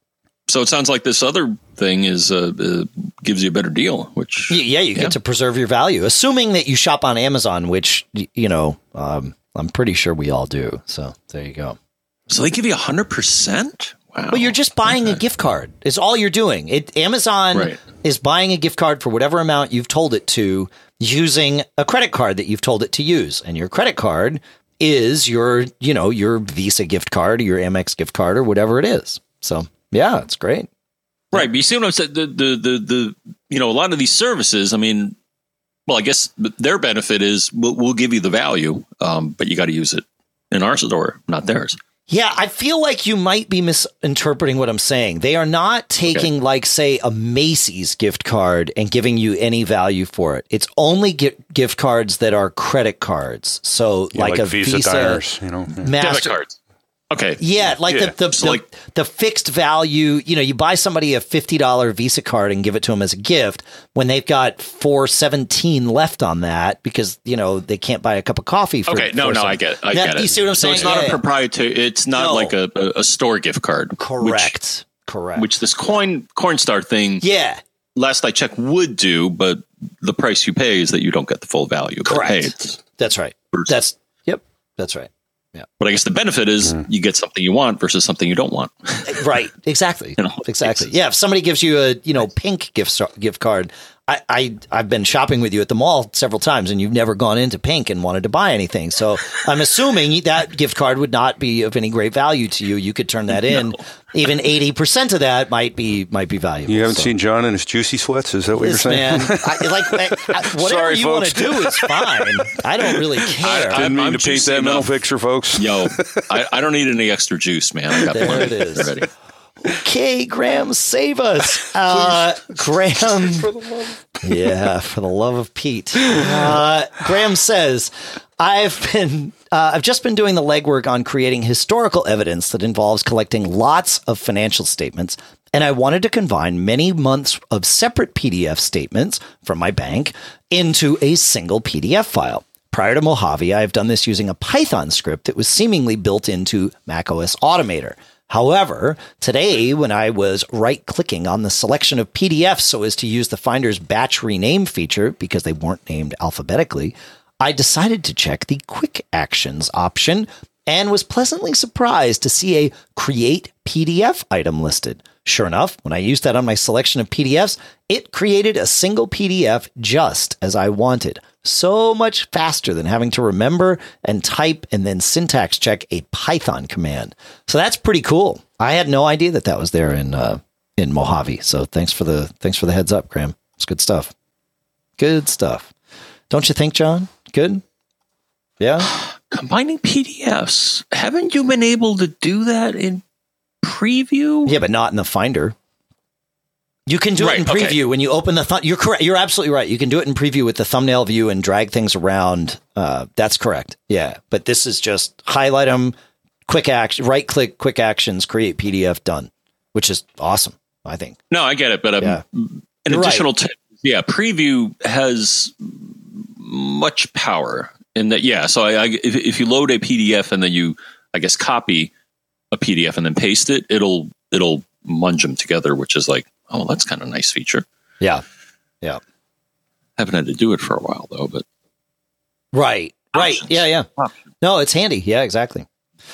so it sounds like this other thing is uh, uh, gives you a better deal, which yeah, you get yeah. to preserve your value, assuming that you shop on Amazon, which you know um, I'm pretty sure we all do. So there you go. So they give you a hundred percent. Wow. Well, you're just buying okay. a gift card. It's all you're doing. It Amazon right. is buying a gift card for whatever amount you've told it to, using a credit card that you've told it to use, and your credit card is your you know your Visa gift card, or your Amex gift card, or whatever it is. So. Yeah, it's great. Right. But you see what I'm saying? The, the, the, the, you know, a lot of these services, I mean, well, I guess their benefit is we'll, we'll give you the value, um, but you got to use it in our store, not theirs. Yeah, I feel like you might be misinterpreting what I'm saying. They are not taking, okay. like, say, a Macy's gift card and giving you any value for it. It's only gi- gift cards that are credit cards. So, yeah, like, like a Visa, Visa diners, you know, yeah. Master- debit cards. Okay. Yeah, like yeah. the the, so the, like, the fixed value, you know, you buy somebody a fifty dollars Visa card and give it to them as a gift when they've got four seventeen left on that because, you know, they can't buy a cup of coffee for Okay, no, no, some. I get it. I now, get it. You see what I'm so saying? it's not yeah, a yeah. proprietary, it's not no. like a, a store gift card. Correct. Which, Correct. Which this coin Coinstar thing, yeah. last I checked, would do, but the price you pay is that you don't get the full value. Correct. Hey, it's that's right. Versus. That's yep. That's right. Yeah. But I guess the benefit is mm. you get something you want versus something you don't want. Right. Exactly. You know, exactly. Yeah. If somebody gives you a, you know, pink gift gift card, I, I, I've been shopping with you at the mall several times and you've never gone into pink and wanted to buy anything. So I'm assuming that gift card would not be of any great value to you. You could turn that in. No. Even eighty percent of that might be, might be valuable. You haven't so. seen John in his juicy sweats? Is that what this you're saying? Man, I, like, I, whatever Sorry, you want to do is fine. I don't really care. I didn't mean I'm to paint that mental picture, folks. Yo, I, I don't need any extra juice, man. I got there plenty. it is. Ready. Okay, Graham, save us. Uh, Graham. For the love. Yeah, for the love of Pete. Uh, Graham says, I've been, uh, I've just been doing the legwork on creating historical evidence that involves collecting lots of financial statements, and I wanted to combine many months of separate P D F statements from my bank into a single P D F file. Prior to Mojave, I've done this using a Python script that was seemingly built into macOS Automator. However, today, when I was right-clicking on the selection of P D Fs so as to use the Finder's batch rename feature, because they weren't named alphabetically, I decided to check the Quick Actions option and was pleasantly surprised to see a Create P D F item listed. Sure enough, when I used that on my selection of P D Fs, it created a single P D F just as I wanted. So much faster than having to remember and type and then syntax check a Python command. So that's pretty cool. I had no idea that that was there in uh, in Mojave. So thanks for the thanks for the heads up, Graham. It's good stuff. Good stuff. Don't you think, John? Good? Yeah? Combining P D Fs. Haven't you been able to do that in Preview? Yeah, but not in the Finder. You can do right, it in Preview okay. when you open the. Th- you're correct. You're absolutely right. You can do it in Preview with the thumbnail view and drag things around. Uh, that's correct. Yeah, but this is just highlight them, quick action, right click, quick actions, create P D F, done, which is awesome. I think. No, I get it, but um, yeah. an you're additional right. tip. Yeah, Preview has much power in that. Yeah, so I, I if, if you load a P D F and then you, I guess, copy a P D F and then paste it, it'll it'll munge them together, which is like. Oh, that's kind of a nice feature. Yeah. Yeah. Haven't had to do it for a while, though. But Right. Right. Yeah, yeah. No, it's handy. Yeah, exactly.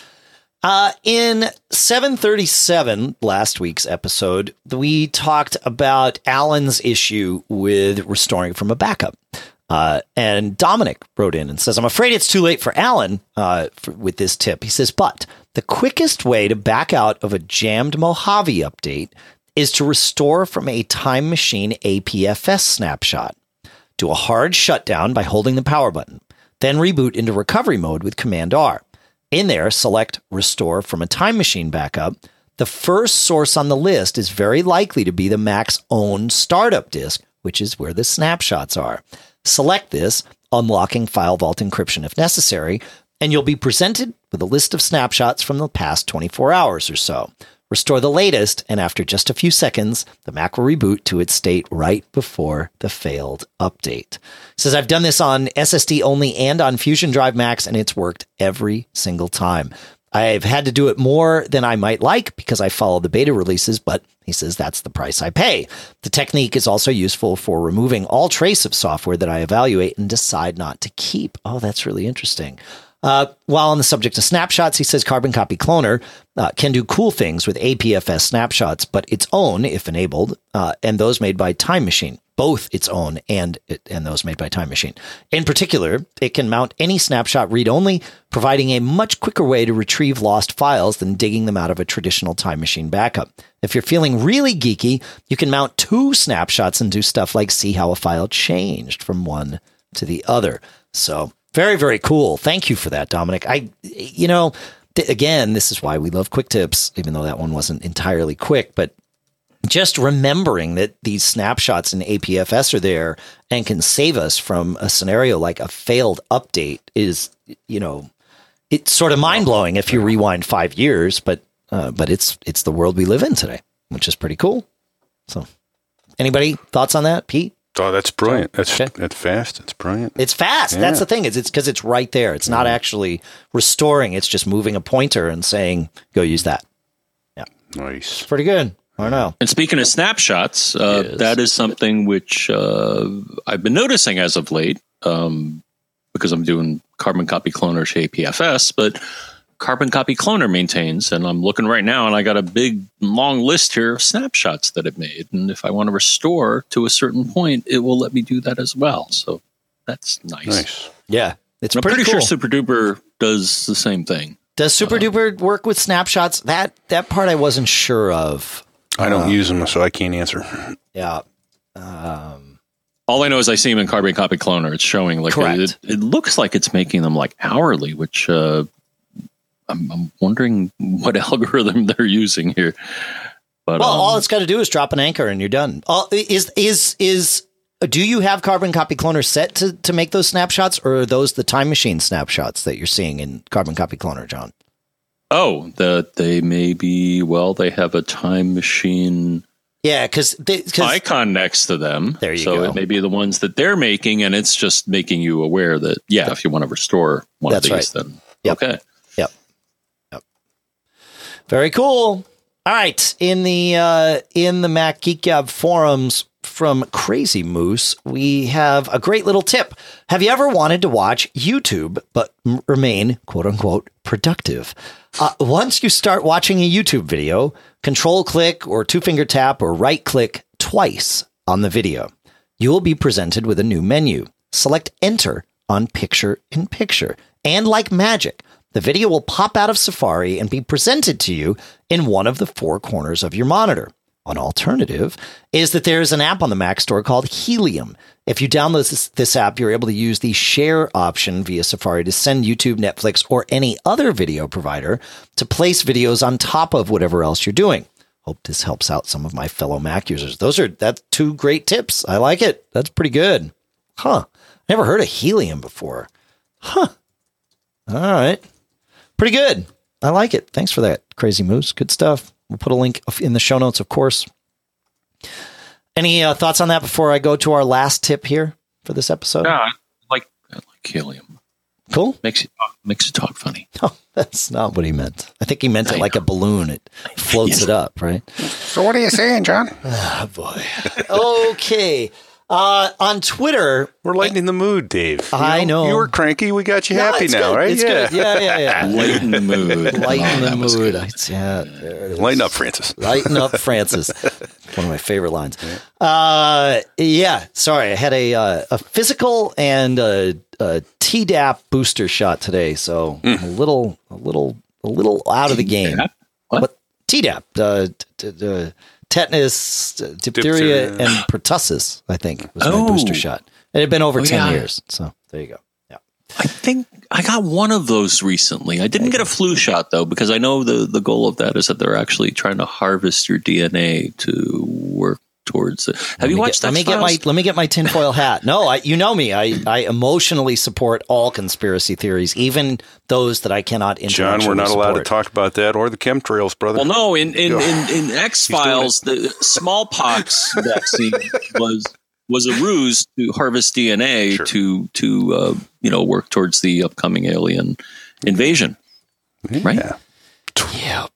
Uh, in seven thirty-seven, last week's episode, we talked about Alan's issue with restoring from a backup. Uh, and Dominic wrote in and says, I'm afraid it's too late for Alan uh, for, with this tip. He says, but the quickest way to back out of a jammed Mojave update is to restore from a Time Machine A P F S snapshot. Do a hard shutdown by holding the power button. Then reboot into recovery mode with Command R. In there, select Restore from a Time Machine backup. The first source on the list is very likely to be the Mac's own startup disk, which is where the snapshots are. Select this, unlocking File Vault encryption if necessary, and you'll be presented with a list of snapshots from the past twenty-four hours or so. Restore the latest, and after just a few seconds, the Mac will reboot to its state right before the failed update. It says, I've done this on S S D only and on Fusion Drive Macs, and it's worked every single time. I've had to do it more than I might like because I follow the beta releases, but he says that's the price I pay. The technique is also useful for removing all trace of software that I evaluate and decide not to keep. Oh, that's really interesting. Uh, while on the subject of snapshots, he says Carbon Copy Cloner uh, can do cool things with A P F S snapshots, but its own, if enabled, uh, and those made by Time Machine, both its own and and those made by Time Machine. In particular, it can mount any snapshot read-only, providing a much quicker way to retrieve lost files than digging them out of a traditional Time Machine backup. If you're feeling really geeky, you can mount two snapshots and do stuff like see how a file changed from one to the other. So very, very cool. Thank you for that, Dominic. I, you know, th- again, this is why we love quick tips, even though that one wasn't entirely quick, but just remembering that these snapshots in A P F S are there and can save us from a scenario like a failed update is, you know, it's sort of mind blowing if you rewind five years, but, uh, but it's, it's the world we live in today, which is pretty cool. So anybody thoughts on that, Pete? Oh, that's brilliant. That's Okay. that's fast. It's brilliant. It's fast. Yeah. That's the thing. Is it's because it's right there. It's not actually restoring. It's just moving a pointer and saying, go use that. Nice. Pretty good. I don't know. And speaking of snapshots, uh, Yes. that is something which uh, I've been noticing as of late um, because I'm doing Carbon Copy Cloner to A P F S, but Carbon Copy Cloner maintains, and I'm looking right now, and I got a big, long list here of snapshots that it made. And if I want to restore to a certain point, it will let me do that as well. So that's nice. Nice. Yeah. It's I'm pretty, pretty cool. sure Super Duper does the same thing. Does Super Duper work with snapshots? That that part I wasn't sure of. I don't Uh, use them, so I can't answer. Yeah. Um, All I know is I see them in Carbon Copy Cloner. It's showing like Correct. it, it looks like it's making them like hourly, which uh, I'm, I'm wondering what algorithm they're using here. But well, um, all it's got to do is drop an anchor and you're done. All, is is is do you have Carbon Copy Cloner set to, to make those snapshots, or are those the Time Machine snapshots that you're seeing in Carbon Copy Cloner, John? oh, that they may be. Well, they have a Time Machine Yeah, because icon next to them. There you so go. it may be the ones that they're making, and it's just making you aware that yeah, if you want to restore one That's of these, right. then Yep. okay. Yep. Yep. Very cool. All right. In the uh, in the Mac Geek Gab forums from Crazy Moose, we have a great little tip. Have you ever wanted to watch YouTube but m- remain quote unquote productive? Uh, once you start watching a YouTube video, control click or two finger tap or right click twice on the video. You will be presented with a new menu. Select enter on picture in picture. And like magic, the video will pop out of Safari and be presented to you in one of the four corners of your monitor. An alternative is that there is an app on the Mac Store called Helium. If you download this, this app, you're able to use the share option via Safari to send YouTube, Netflix, or any other video provider to place videos on top of whatever else you're doing. Hope this helps out some of my fellow Mac users. Those are that's two great tips. I like it. That's pretty good. Huh. Never heard of Helium before. Huh. All right. Pretty good. I like it. Thanks for that, Crazy Moose. Good stuff. We'll put a link in the show notes, of course. Any uh, thoughts on that before I go to our last tip here for this episode? Yeah, I like I like helium. Cool. Makes you talk, makes you talk funny. Oh, that's not what he meant. I think he meant it like a balloon. It floats it up, right? So what are you saying, John? Oh, boy. Okay. Uh, on Twitter, We're lightening the mood, Dave. You I know. You were cranky. We got you No, happy it's now, good. right? It's yeah. good. Yeah, yeah, yeah. Lighten the mood. Lighten Oh, the that was mood. good. It's- Yeah, there it is. Lighten up, Francis. Lighten up, Francis. One of my favorite lines. Uh, yeah. Sorry, I had a uh, a physical and a, a T D A P booster shot today, so Mm. I'm a little, a little, a little out of the game. What? T D A P? Uh, t- t- uh, tetanus, uh, diphtheria, Diphtheria. and pertussis. I think was my Oh. booster shot. It had been over Oh, ten yeah. years, so there you go. Yeah. I think I got one of those recently. I didn't get a flu shot though, because I know the, the goal of that is that they're actually trying to harvest your D N A to work towards it. Have Let you me watched get, Let me get X-Files? my let me get my tinfoil hat. No, I you know me. I, I emotionally support all conspiracy theories, even those that I cannot John, intellectually we're not allowed to support. talk about that or the chemtrails, brother. Well, no, in in, Go. in, in X Files, the smallpox vaccine was was a ruse to harvest D N A Sure. to to uh, you know work towards the upcoming alien invasion. Right? Yeah. Yep.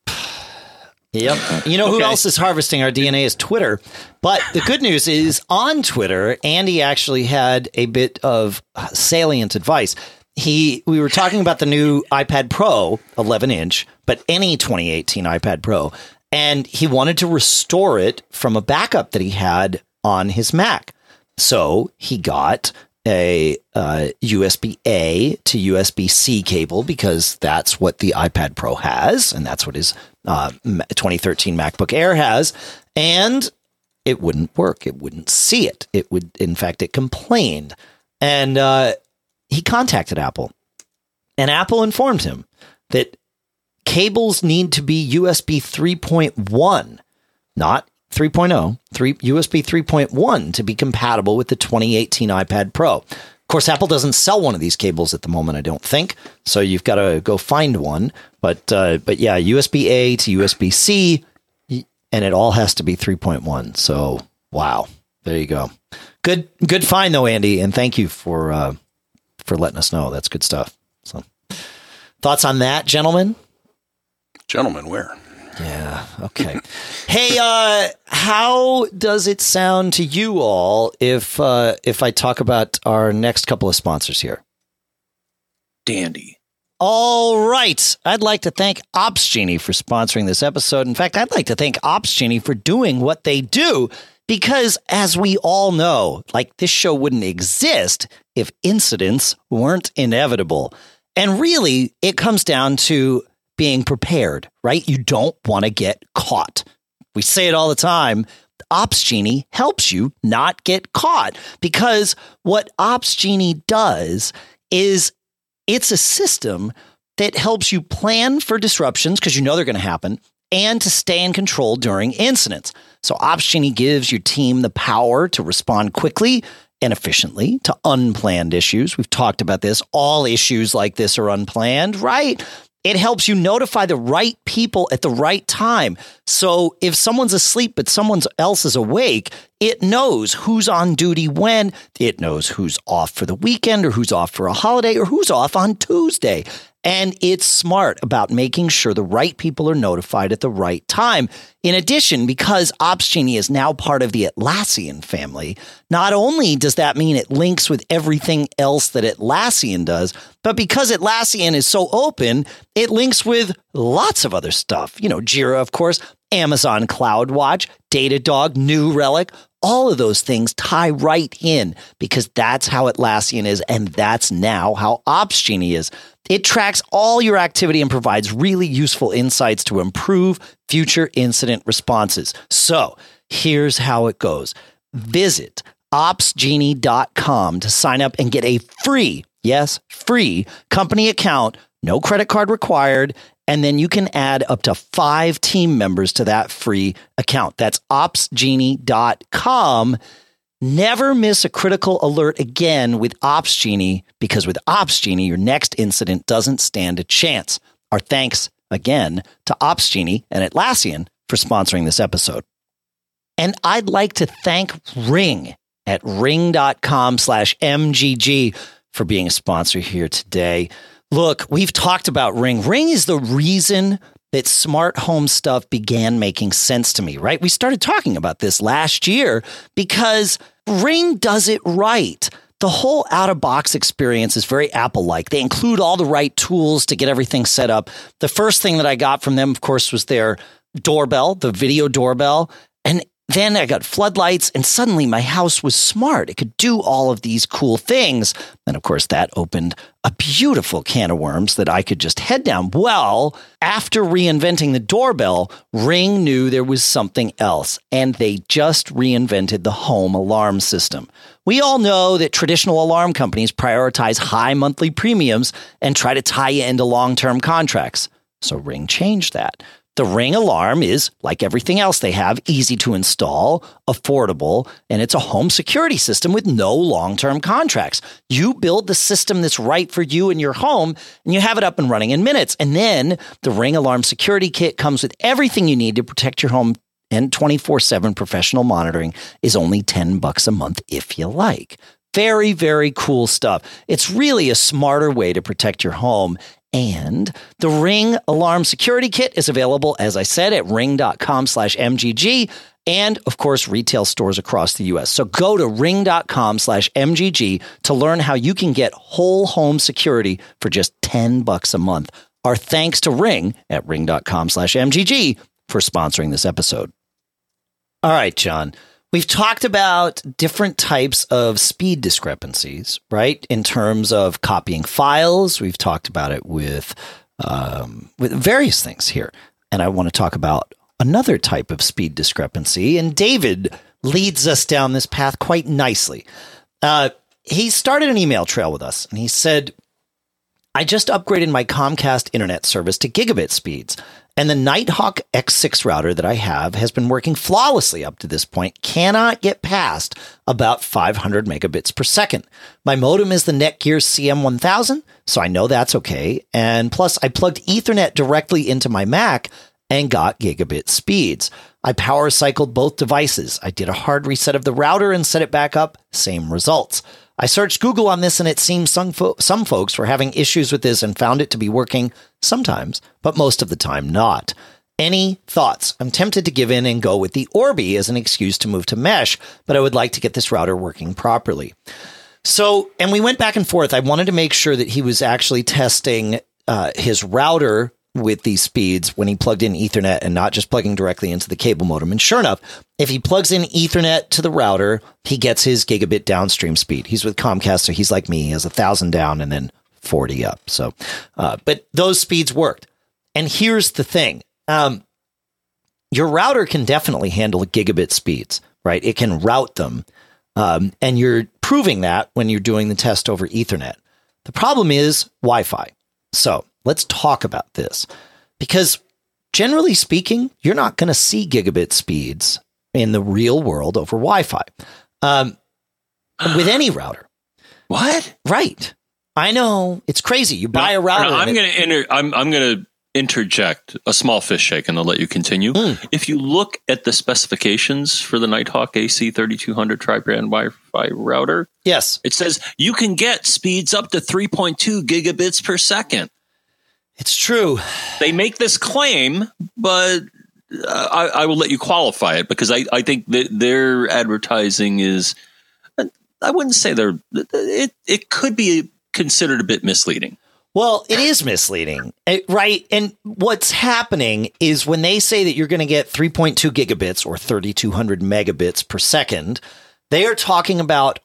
Yep. You know who Okay. else is harvesting our D N A is Twitter. But the good news is on Twitter, Andy actually had a bit of uh, salient advice. He we were talking about the new iPad Pro eleven inch, but any twenty eighteen iPad Pro, and he wanted to restore it from a backup that he had on his Mac. So he got a uh, U S B A to U S B C cable because that's what the iPad Pro has, and that's what his uh, twenty thirteen MacBook Air has, and it wouldn't work. It wouldn't see it. It would, in fact, it complained, and uh, he contacted Apple, and Apple informed him that cables need to be U S B three point one, not three point oh, three, U S B three point one to be compatible with the twenty eighteen iPad Pro. Of course, Apple doesn't sell one of these cables at the moment, I don't think. So you've got to go find one. But uh, but yeah, U S B A to U S B C, and it all has to be three point one. So wow, there you go. Good good find though, Andy, and thank you for uh, for letting us know. That's good stuff. So thoughts on that, gentlemen? Gentlemen, where? Yeah. Okay. Hey, uh, how does it sound to you all if uh, if I talk about our next couple of sponsors here? Dandy. All right. I'd like to thank OpsGenie for sponsoring this episode. In fact, I'd like to thank OpsGenie for doing what they do because, as we all know, like this show wouldn't exist if incidents weren't inevitable. And really, it comes down to being prepared, right? You don't want to get caught. We say it all the time. OpsGenie helps you not get caught because what OpsGenie does is it's a system that helps you plan for disruptions because you know they're going to happen and to stay in control during incidents. So OpsGenie gives your team the power to respond quickly and efficiently to unplanned issues. We've talked about this. All issues like this are unplanned, right? It helps you notify the right people at the right time. So if someone's asleep but someone else is awake, it knows who's on duty when. It knows who's off for the weekend or who's off for a holiday or who's off on Tuesday. And it's smart about making sure the right people are notified at the right time. In addition, because OpsGenie is now part of the Atlassian family, not only does that mean it links with everything else that Atlassian does, but because Atlassian is so open, it links with lots of other stuff. You know, Jira, of course, Amazon CloudWatch, Datadog, New Relic, all of those things tie right in because that's how Atlassian is, and that's now how OpsGenie is. It tracks all your activity and provides really useful insights to improve future incident responses. So here's how it goes. Visit ops genie dot com to sign up and get a free, yes, free company account, no credit card required, and then you can add up to five team members to that free account. That's ops genie dot com. Never miss a critical alert again with OpsGenie, because with OpsGenie, your next incident doesn't stand a chance. Our thanks again to OpsGenie and Atlassian for sponsoring this episode. And I'd like to thank Ring at ring.com slash MGG for being a sponsor here today. Look, we've talked about Ring. Ring is the reason that smart home stuff began making sense to me, right? We started talking about this last year because Ring does it right. The whole out-of-box experience is very Apple-like. They include all the right tools to get everything set up. The first thing that I got from them, of course, was their doorbell, the video doorbell. And then I got floodlights, and suddenly my house was smart. It could do all of these cool things. And of course, that opened a beautiful can of worms that I could just head down. Well, after reinventing the doorbell, Ring knew there was something else, and they just reinvented the home alarm system. We all know that traditional alarm companies prioritize high monthly premiums and try to tie you into long-term contracts. So Ring changed that. The Ring alarm is, like everything else they have, easy to install, affordable, and it's a home security system with no long-term contracts. You build the system that's right for you and your home, and you have it up and running in minutes. And then the Ring Alarm Security Kit comes with everything you need to protect your home, and twenty-four seven professional monitoring is only ten bucks a month if you like. Very, very cool stuff. It's really a smarter way to protect your home. And the Ring Alarm Security Kit is available, as I said, at ring.com slash MGG and, of course, retail stores across the U S. So go to ring.com slash MGG to learn how you can get whole home security for just ten bucks a month. Our thanks to Ring at ring.com slash MGG for sponsoring this episode. All right, John. We've talked about different types of speed discrepancies, right? In terms of copying files, we've talked about it with um, with various things here. And I want to talk about another type of speed discrepancy. And David leads us down this path quite nicely. Uh, he started an email trail with us, and he said, I just upgraded my Comcast internet service to gigabit speeds. And the Nighthawk X six router that I have has been working flawlessly up to this point, cannot get past about five hundred megabits per second. My modem is the Netgear C M one thousand, so I know that's okay. And plus, I plugged Ethernet directly into my Mac and got gigabit speeds. I power cycled both devices. I did a hard reset of the router and set it back up. Same results. I searched Google on this, and it seems some, fo- some folks were having issues with this and found it to be working sometimes, but most of the time not. Any thoughts? I'm tempted to give in and go with the Orbi as an excuse to move to mesh, but I would like to get this router working properly. So, and we went back and forth. I wanted to make sure that he was actually testing uh, his router with these speeds when he plugged in Ethernet and not just plugging directly into the cable modem. And sure enough, if he plugs in Ethernet to the router, he gets his gigabit downstream speed. He's with Comcast, so he's like me. He has a thousand down and then forty up. So, uh, but those speeds worked. And here's the thing. Um, your router can definitely handle gigabit speeds, right? It can route them. Um, and you're proving that when you're doing the test over Ethernet. The problem is Wi-Fi. So let's talk about this, because generally speaking, you're not going to see gigabit speeds in the real world over Wi-Fi um, with any router. What? Right. I know it's crazy. You buy no, a router. No, I'm going to inter- I'm I'm going to interject a small fish shake, and I'll let you continue. Mm. If you look at the specifications for the Nighthawk A C thirty-two hundred tri-band Wi-Fi router, yes, it says you can get speeds up to three point two gigabits per second. It's true. They make this claim, but uh, I, I will let you qualify it, because I, I think that their advertising is, I wouldn't say they're, it, it could be considered a bit misleading. Well, it is misleading, right? And what's happening is when they say that you're going to get three point two gigabits or thirty-two hundred megabits per second, they are talking about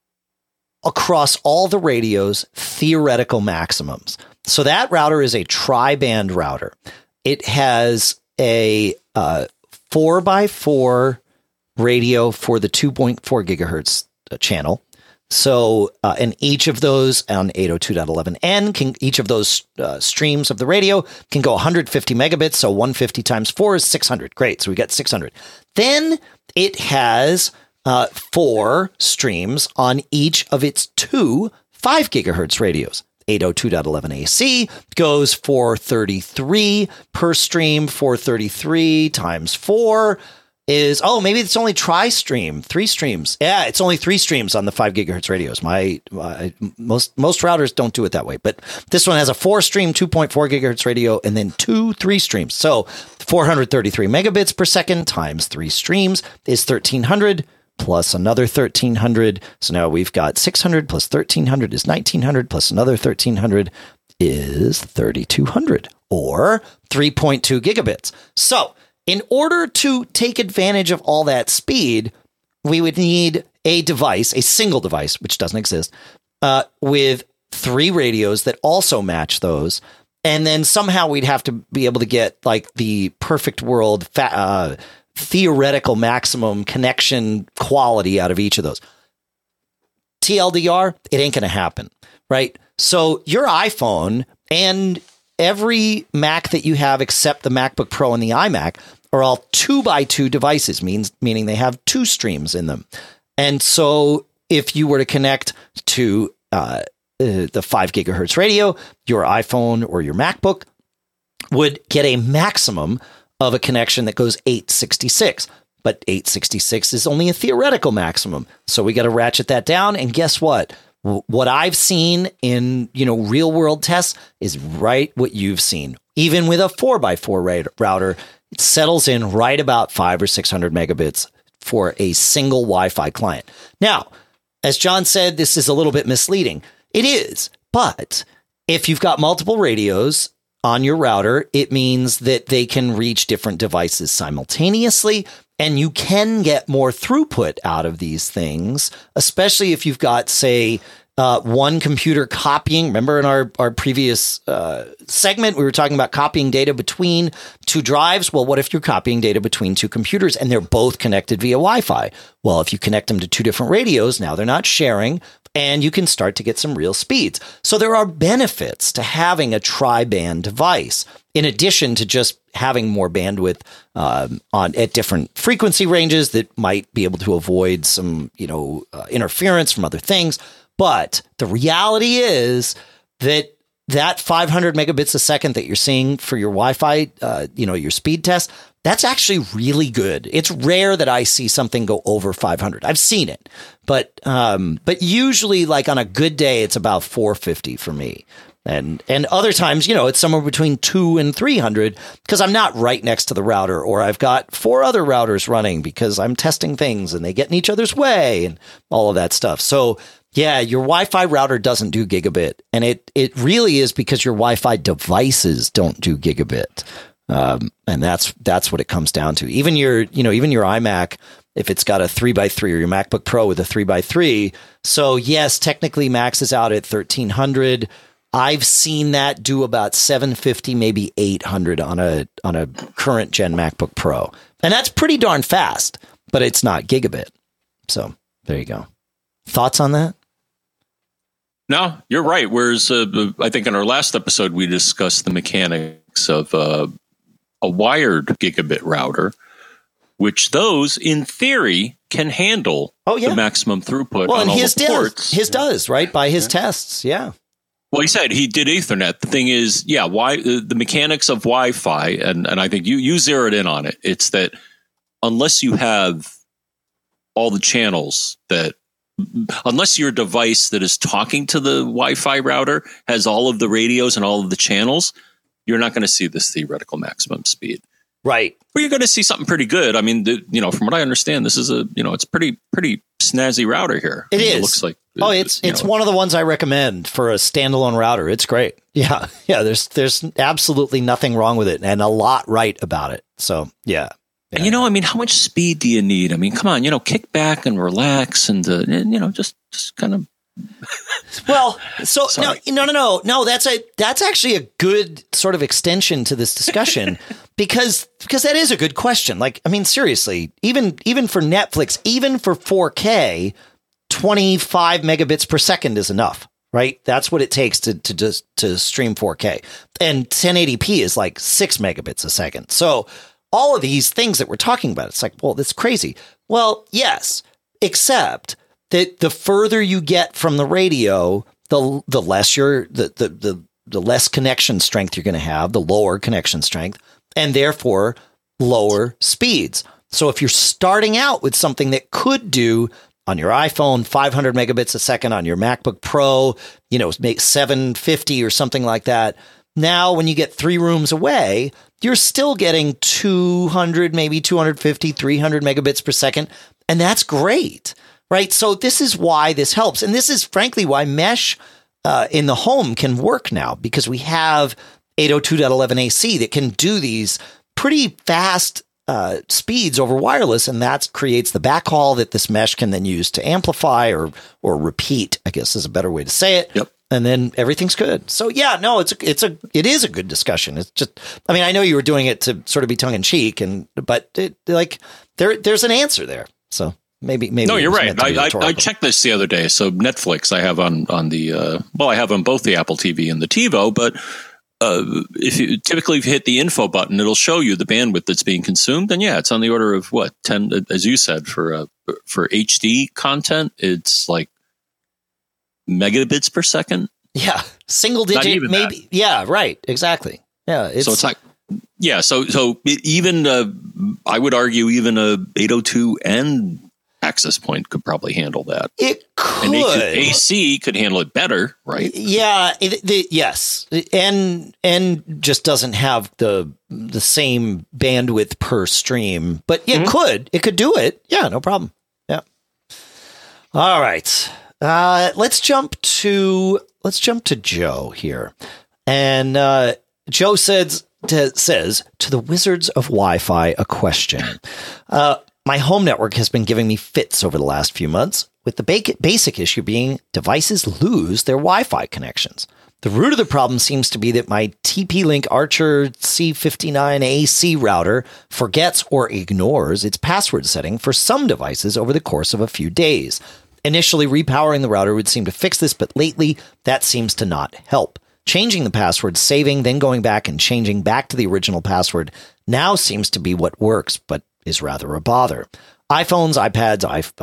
across all the radios, theoretical maximums. So that router is a tri-band router. It has a uh, four by four radio for the two point four gigahertz channel. So, uh, and each of those on eight oh two dot eleven n can, each of those uh, streams of the radio can go one hundred fifty megabits. So one hundred fifty times four is six hundred. Great. So we got six hundred. Then it has uh, four streams on each of its two five gigahertz radios. eight oh two dot eleven A C goes four thirty-three per stream, four thirty-three times four. is, oh, maybe it's only tri-stream, three streams. Yeah, it's only three streams on the five gigahertz radios. My, my most most routers don't do it that way, but this one has a four stream two point four gigahertz radio and then two three streams. So four hundred thirty-three megabits per second times three streams is thirteen hundred plus another thirteen hundred. So now we've got six hundred plus thirteen hundred is nineteen hundred plus another thirteen hundred is thirty-two hundred or three point two gigabits. So in order to take advantage of all that speed, we would need a device, a single device, which doesn't exist, uh, with three radios that also match those. And then somehow we'd have to be able to get like the perfect world, fa- uh, theoretical maximum connection quality out of each of those. T L D R, it ain't going to happen, right? So your iPhone and every Mac that you have except the MacBook Pro and the iMac are all two by two devices, means meaning they have two streams in them. And so if you were to connect to uh, uh, the five gigahertz radio, your iPhone or your MacBook would get a maximum of a connection that goes eight sixty-six. But eight sixty-six is only a theoretical maximum. So we got to ratchet that down. And guess what? What I've seen in, you know, real world tests is right what you've seen. Even with a four by four router, it settles in right about five or six hundred megabits for a single Wi-Fi client. Now, as John said, this is a little bit misleading. It is, but if you've got multiple radios on your router, it means that they can reach different devices simultaneously, and you can get more throughput out of these things, especially if you've got, say, Uh, one computer copying. Remember in our, our previous uh, segment, we were talking about copying data between two drives. Well, what if you're copying data between two computers and they're both connected via Wi-Fi? Well, if you connect them to two different radios, now they're not sharing and you can start to get some real speeds. So there are benefits to having a tri-band device in addition to just having more bandwidth um, on at different frequency ranges that might be able to avoid some, you know, uh, interference from other things. But the reality is that that five hundred megabits a second that you're seeing for your Wi-Fi, uh, you know, your speed test, that's actually really good. It's rare that I see something go over five hundred. I've seen it, but um, but usually, like on a good day, it's about four fifty for me. And and other times, you know, it's somewhere between two and three hundred because I'm not right next to the router, or I've got four other routers running because I'm testing things and they get in each other's way and all of that stuff. So yeah, your Wi-Fi router doesn't do gigabit, and it it really is because your Wi-Fi devices don't do gigabit, um, and that's that's what it comes down to. Even your you know even your iMac, if it's got a three by three, or your MacBook Pro with a three by three, so yes, technically maxes out at thirteen hundred. I've seen that do about seven fifty, maybe eight hundred on a on a current gen MacBook Pro, and that's pretty darn fast, but it's not gigabit. So there you go. Thoughts on that? No, you're right. Whereas uh, I think in our last episode, we discussed the mechanics of uh, a wired gigabit router, which those in theory can handle oh, yeah. the maximum throughput well, on and all his the ports. Does, his does, right? By his yeah. tests. Yeah. Well, he said he did Ethernet. The thing is, yeah, why uh, the mechanics of Wi-Fi, and, and I think you, you zeroed in on it. It's that unless you have all the channels that unless your device that is talking to the Wi-Fi router has all of the radios and all of the channels, you're not going to see this theoretical maximum speed. Right. But you're going to see something pretty good. I mean, the, you know, from what I understand, this is a, you know, it's pretty, pretty snazzy router here. It I mean, is. It looks like. Oh, it's it's know. one of the ones I recommend for a standalone router. It's great. Yeah. Yeah. There's there's absolutely nothing wrong with it and a lot right about it. So, yeah. And, you know, I mean, how much speed do you need? I mean, come on, you know, kick back and relax and, uh, and you know, just, just kind of. Well, so no, no, no, no, no, that's a, that's actually a good sort of extension to this discussion because, because that is a good question. Like, I mean, seriously, even, even for Netflix, even for four K, twenty-five megabits per second is enough, right? That's what it takes to, to just, to stream four K, and ten eighty p is like six megabits a second. So, all of these things that we're talking about, it's like, well, that's crazy. Well, yes, except that the further you get from the radio, the the less your the the the, the less connection strength you're going to have, the lower connection strength, and therefore lower speeds. So if you're starting out with something that could do on your iPhone five hundred megabits a second, on your MacBook Pro, you know, make seven fifty or something like that. Now, when you get three rooms away, you're still getting two hundred, maybe two fifty, three hundred megabits per second. And that's great, right? So this is why this helps. And this is frankly why mesh uh, in the home can work now, because we have eight oh two dot eleven A C that can do these pretty fast uh, speeds over wireless. And that creates the backhaul that this mesh can then use to amplify or, or repeat, I guess is a better way to say it. Yep. And then everything's good. So yeah, no, it's a, it's a, it is a good discussion. It's just, I mean, I know you were doing it to sort of be tongue in cheek, and but it, like there, there's an answer there. So maybe, maybe. No, you're right. I, I, I checked this the other day. So Netflix, I have on on the uh, well, I have on both the Apple T V and the TiVo. But uh, if you typically if you hit the info button, it'll show you the bandwidth that's being consumed. And yeah, it's on the order of what ten, as you said, for uh, for H D content, it's like megabits per second. Yeah. Single digit, maybe. That. Yeah, right. Exactly. Yeah. It's, so it's like, yeah. So, so it, even, uh, I would argue even a eight oh two N access point could probably handle that. It could. And A C could handle it better, right? Yeah. It, the, yes. And, and just doesn't have the, the same bandwidth per stream, but it mm-hmm. could, it could do it. Yeah. No problem. Yeah. All right. Uh, let's jump to let's jump to Joe here, and uh, Joe says to, says to the Wizards of Wi-Fi a question. Uh, my home network has been giving me fits over the last few months, with the ba- basic issue being devices lose their Wi-Fi connections. The root of the problem seems to be that my T P-Link Archer C fifty-nine A C router forgets or ignores its password setting for some devices over the course of a few days. Initially, repowering the router would seem to fix this, but lately, that seems to not help. Changing the password, saving, then going back and changing back to the original password now seems to be what works, but is rather a bother. iPhones, iPads,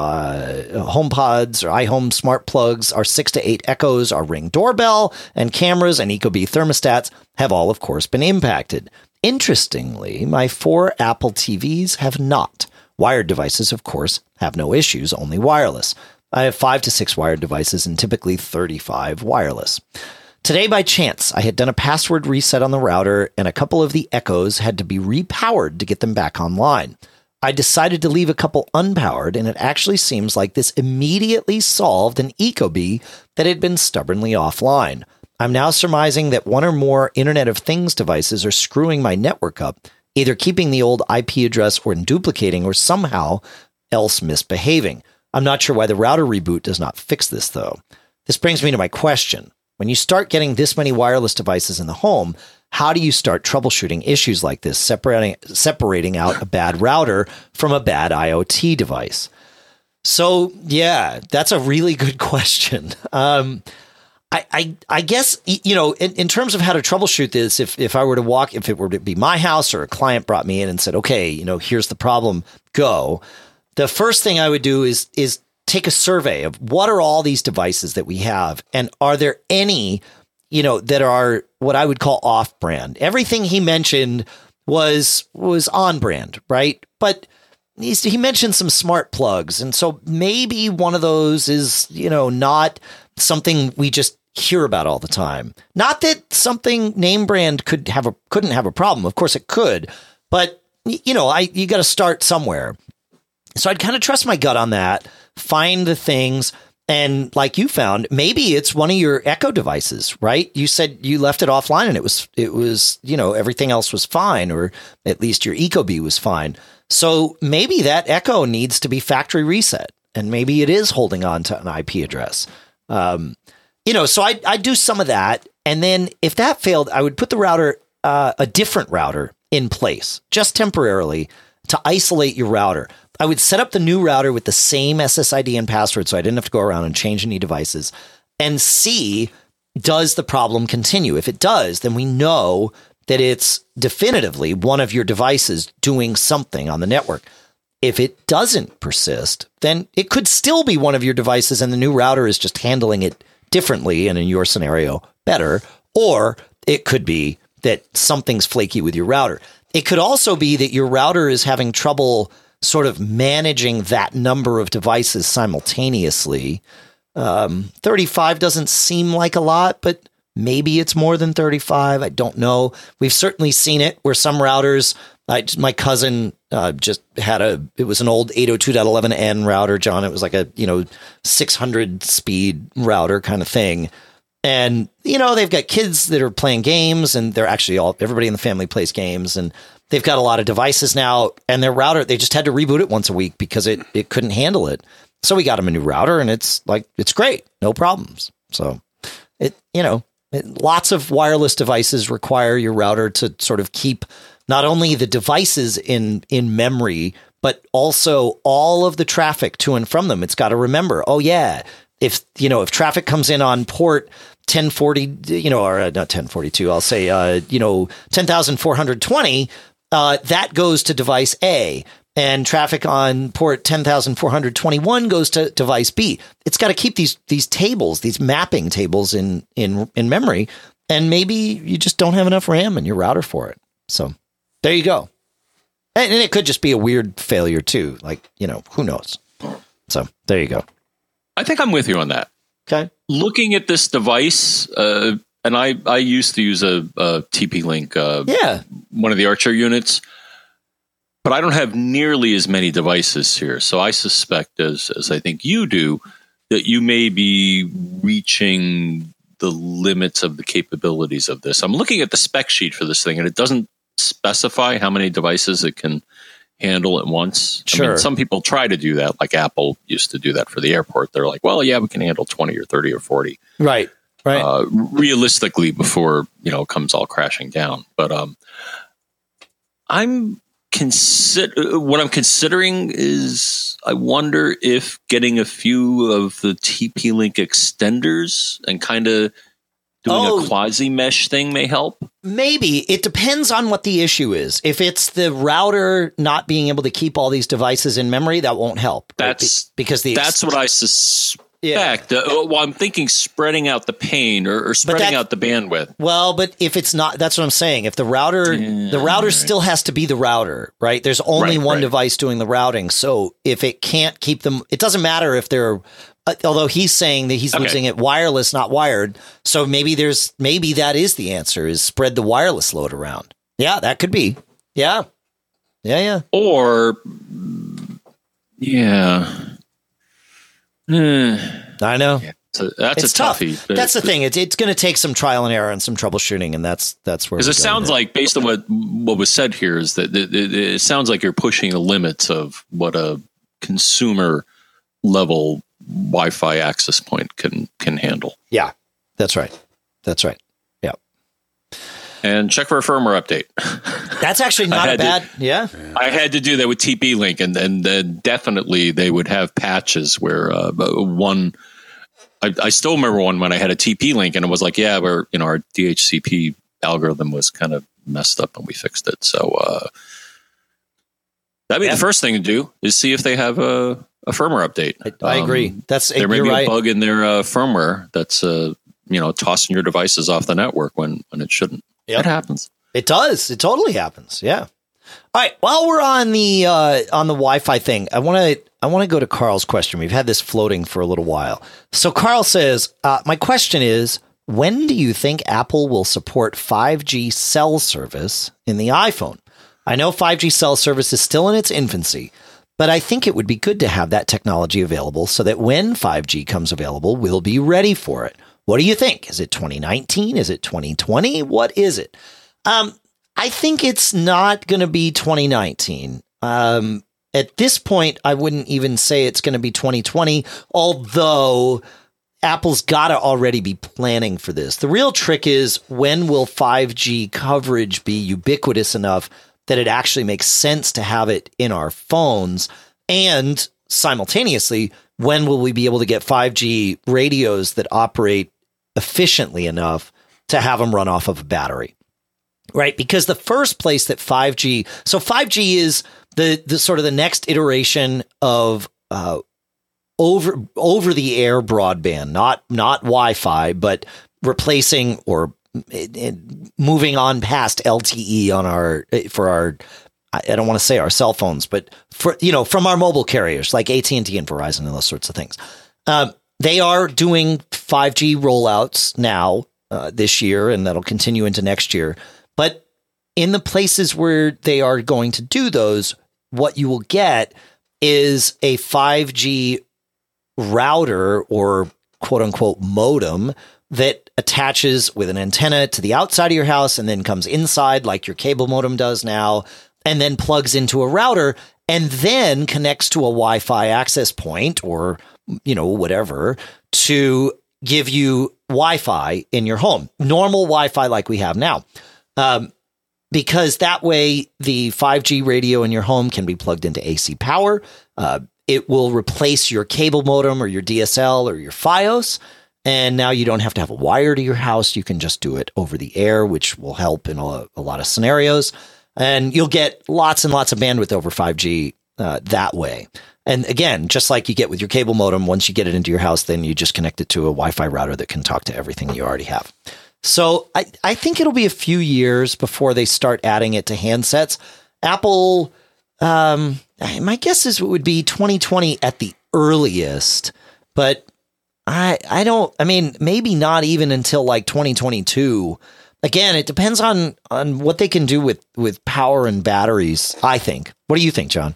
uh, HomePods, or iHome smart plugs, our six to eight Echoes, our Ring doorbell, and cameras and Ecobee thermostats have all, of course, been impacted. Interestingly, my four Apple T Vs have not. Wired devices, of course, have no issues, only wireless. I have five to six wired devices and typically thirty-five wireless. Today, by chance, I had done a password reset on the router, and a couple of the Echoes had to be repowered to get them back online. I decided to leave a couple unpowered, and it actually seems like this immediately solved an Ecobee that had been stubbornly offline. I'm now surmising that one or more Internet of Things devices are screwing my network up, either keeping the old I P address or duplicating or somehow else misbehaving. I'm not sure why the router reboot does not fix this, though. This brings me to my question. When you start getting this many wireless devices in the home, how do you start troubleshooting issues like this, separating separating out a bad router from a bad IoT device? So, yeah, that's a really good question. Um, I, I, I guess, you know, in, in terms of how to troubleshoot this, if, if I were to walk, if it were to be my house or a client brought me in and said, okay, you know, here's the problem, go. The first thing I would do is is take a survey of what are all these devices that we have, and are there any, you know, that are what I would call off-brand. Everything he mentioned was was on-brand, right? But he's, he mentioned some smart plugs, and so maybe one of those is, you know, not something we just hear about all the time. Not that something name brand could have a couldn't have a problem. Of course, it could, but you know, I you got to start somewhere. So I'd kind of trust my gut on that, find the things, and like you found, maybe it's one of your Echo devices, right? You said you left it offline and it was, it was, you know, everything else was fine, or at least your Ecobee was fine. So maybe that Echo needs to be factory reset, and maybe it is holding on to an I P address. Um, you know, so I I do some of that, and then if that failed, I would put the router, uh, a different router in place, just temporarily, to isolate your router. I would set up the new router with the same S S I D and password, so I didn't have to go around and change any devices, and see, does the problem continue? If it does, then we know that it's definitively one of your devices doing something on the network. If it doesn't persist, then it could still be one of your devices and the new router is just handling it differently, and in your scenario, better. Or it could be that something's flaky with your router. It could also be that your router is having trouble sort of managing that number of devices simultaneously. Um, thirty-five doesn't seem like a lot, but maybe it's more than thirty-five. I don't know. We've certainly seen it where some routers, I, my cousin uh, just had a, it was an old eight oh two dot eleven n router, John. It was like a, you know, six hundred speed router kind of thing. And, you know, they've got kids that are playing games, and they're actually all, everybody in the family plays games, and they've got a lot of devices now, and their router, they just had to reboot it once a week because it, it couldn't handle it. So we got them a new router, and it's like, it's great. No problems. So it, you know, it, lots of wireless devices require your router to sort of keep not only the devices in, in memory, but also all of the traffic to and from them. It's got to remember, oh yeah, if, you know, if traffic comes in on port ten forty, you know, or uh, not ten forty-two, I'll say, uh, you know, ten thousand four hundred twenty, uh, that goes to device A. And traffic on port ten thousand four hundred twenty-one goes to device B. It's got to keep these these tables, these mapping tables in in in memory, and maybe you just don't have enough RAM in your router for it. So there you go. And, and it could just be a weird failure too. Like, you know, who knows? So there you go. I think I'm with you on that. Okay. Looking at this device, uh, and I I used to use a, a T P-Link, uh, Yeah. one of the Archer units. But I don't have nearly as many devices here. So I suspect, as as I think you do, that you may be reaching the limits of the capabilities of this. I'm looking at the spec sheet for this thing, and it doesn't specify how many devices it can handle at once. Sure. I mean, some people try to do that, like Apple used to do that for the airport. They're like, well, yeah, we can handle twenty or thirty or forty. Right. Right. Uh, realistically, before, you know, it comes all crashing down. But um, I'm... Consider what I'm considering is I wonder if getting a few of the T P-Link extenders and kind of doing Oh. a quasi mesh thing may help. Maybe. It depends on what the issue is. If it's the router not being able to keep all these devices in memory, that won't help. right? That's Be- because the ex- that's what I suspect. Uh, well, I'm thinking spreading out the pain or, or spreading that- out the bandwidth. Well, but if it's not, that's what I'm saying. If the router, Yeah, the router right. still has to be the router, right? There's only Right, one right. device doing the routing. So if it can't keep them, it doesn't matter if they're, uh, although he's saying that he's Okay. losing it wireless, not wired. So maybe there's, maybe that is the answer, is spread the wireless load around. Yeah, that could be. Yeah. Yeah. Yeah. Or, yeah. Hmm. I know. So that's It's a tough. toughie. That's the thing. It's it's going to take some trial and error and some troubleshooting, and that's that's where. Because we're it going sounds with it. like, based on what what was said here, is that it, it, it sounds like you're pushing the limits of what a consumer level Wi-Fi access point can can handle. Yeah, that's right. That's right. Yeah, And check for a firmware update. that's actually not a had to- bad. yeah. I had to do that with T P-Link, and and then definitely they would have patches where uh, one. I, I still remember one when I had a T P-Link, and it was like, yeah, we're you know our D H C P algorithm was kind of messed up, and we fixed it. So uh, that'd be Yeah. the first thing to do is see if they have a, a firmware update. I, I Um, agree. That's There may you're be right. a bug in their uh, firmware that's uh, you know tossing your devices off the network when when it shouldn't. Yep. It happens. It does. It totally happens. Yeah. All right. While we're on the uh, on the Wi-Fi thing, I want to I want to go to Carl's question. We've had this floating for a little while. So Carl says, uh, my question is, when do you think Apple will support five G cell service in the iPhone? I know five G cell service is still in its infancy, but I think it would be good to have that technology available so that when five G comes available, we'll be ready for it. What do you think? Is it twenty nineteen? Is it twenty twenty? What is it? Um, I think it's not going to be twenty nineteen. Um, at this point, I wouldn't even say it's going to be twenty twenty, although Apple's got to already be planning for this. The real trick is, when will five G coverage be ubiquitous enough that it actually makes sense to have it in our phones? And simultaneously, when will we be able to get five G radios that operate efficiently enough to have them run off of a battery? Right, because the first place that five G, so five G is the the sort of the next iteration of uh, over over the air broadband, not not Wi-Fi, but replacing or it, it, moving on past L T E on our for our I, I don't want to say our cell phones, but for, you know, from our mobile carriers like A T and T and Verizon and those sorts of things. Um, they are doing five G rollouts now uh, this year, and that'll continue into next year. But in the places where they are going to do those, what you will get is a five G router or quote unquote modem that attaches with an antenna to the outside of your house and then comes inside like your cable modem does now, and then plugs into a router and then connects to a Wi-Fi access point or, you know, whatever to give you Wi-Fi in your home, normal Wi-Fi like we have now. Um, because that way the five G radio in your home can be plugged into A C power. Uh, it will replace your cable modem or your D S L or your Fios. And now you don't have to have a wire to your house. You can just do it over the air, which will help in a, a lot of scenarios. And you'll get lots and lots of bandwidth over five G uh, that way. And again, just like you get with your cable modem, once you get it into your house, then you just connect it to a Wi-Fi router that can talk to everything you already have. So I, I think it'll be a few years before they start adding it to handsets. Apple, um, my guess is it would be twenty twenty at the earliest, but I I don't, I mean, maybe not even until like twenty twenty-two. Again, it depends on, on what they can do with, with power and batteries, I think. What do you think, John?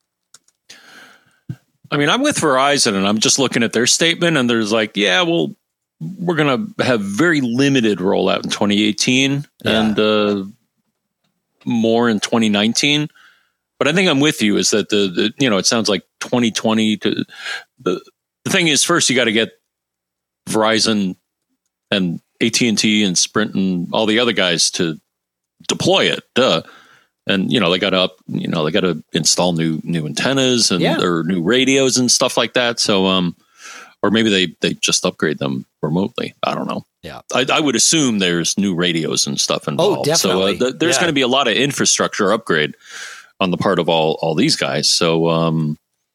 I mean, I'm with Verizon, and I'm just looking at their statement, and there's like, yeah, well, we're going to have very limited rollout in twenty eighteen yeah. and uh, more in twenty nineteen. But I think I'm with you is that the, the you know, it sounds like twenty twenty to the, the thing is, first you got to get Verizon and A T and T and Sprint and all the other guys to deploy it. Duh. And, you know, they got to up, you know, they got to install new, new antennas and yeah. or new radios and stuff like that. So, um, or maybe they, they just upgrade them remotely. I don't know. Yeah. I, I would assume there's new radios and stuff involved. Oh, definitely. So uh, th- there's yeah. going to be a lot of infrastructure upgrade on the part of all, all these guys. So, um,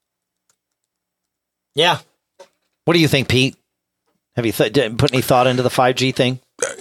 yeah. What do you think, Pete? Have you th- put any thought into the five G thing?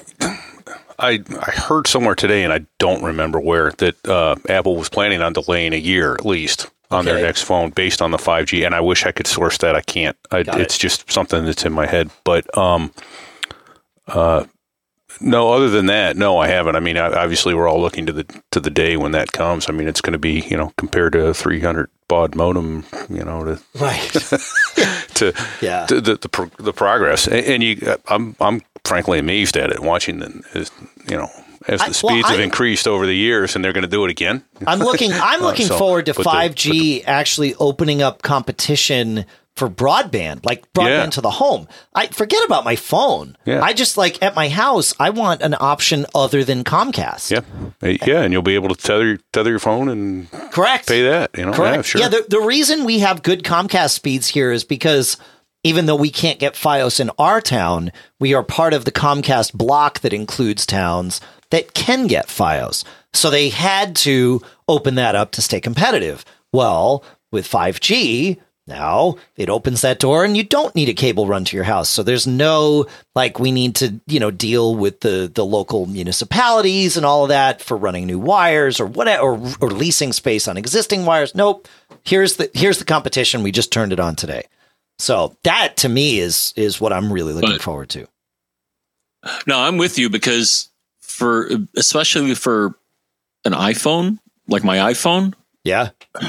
I I heard somewhere today, and I don't remember where, that uh, Apple was planning on delaying a year at least on okay. their next phone based on the five G. And I wish I could source that. I can't. I, it's it. just something that's in my head. But um, uh, no, other than that, no, I haven't. I mean, obviously, we're all looking to the to the day when that comes. I mean, it's going to be, you know, compared to a three hundred baud modem, you know, to right to yeah to the the, pro- the progress. And, and you, I'm I'm frankly amazed at it, watching the, you know, as the I, speeds well, have increased over the years, and they're going to do it again. I'm looking. I'm looking uh, so, forward to five G the, the, actually opening up competition for broadband, like broadband yeah. to the home. I forget about my phone. Yeah. I just like at my house, I want an option other than Comcast. Yeah. Yeah. And you'll be able to tether your, tether your phone and correct. pay that, you know, correct. Yeah, sure. Yeah. The, the reason we have good Comcast speeds here is because even though we can't get Fios in our town, we are part of the Comcast block that includes towns that can get Fios. So they had to open that up to stay competitive. Well, with five G, now it opens that door and you don't need a cable run to your house. So there's no, like, we need to, you know, deal with the, the local municipalities and all of that for running new wires or whatever, or, or leasing space on existing wires. Nope. Here's the, here's the competition. We just turned it on today. So that to me is, is what I'm really looking but, forward to. No, I'm with you because for, especially for an iPhone, like my iPhone. Yeah.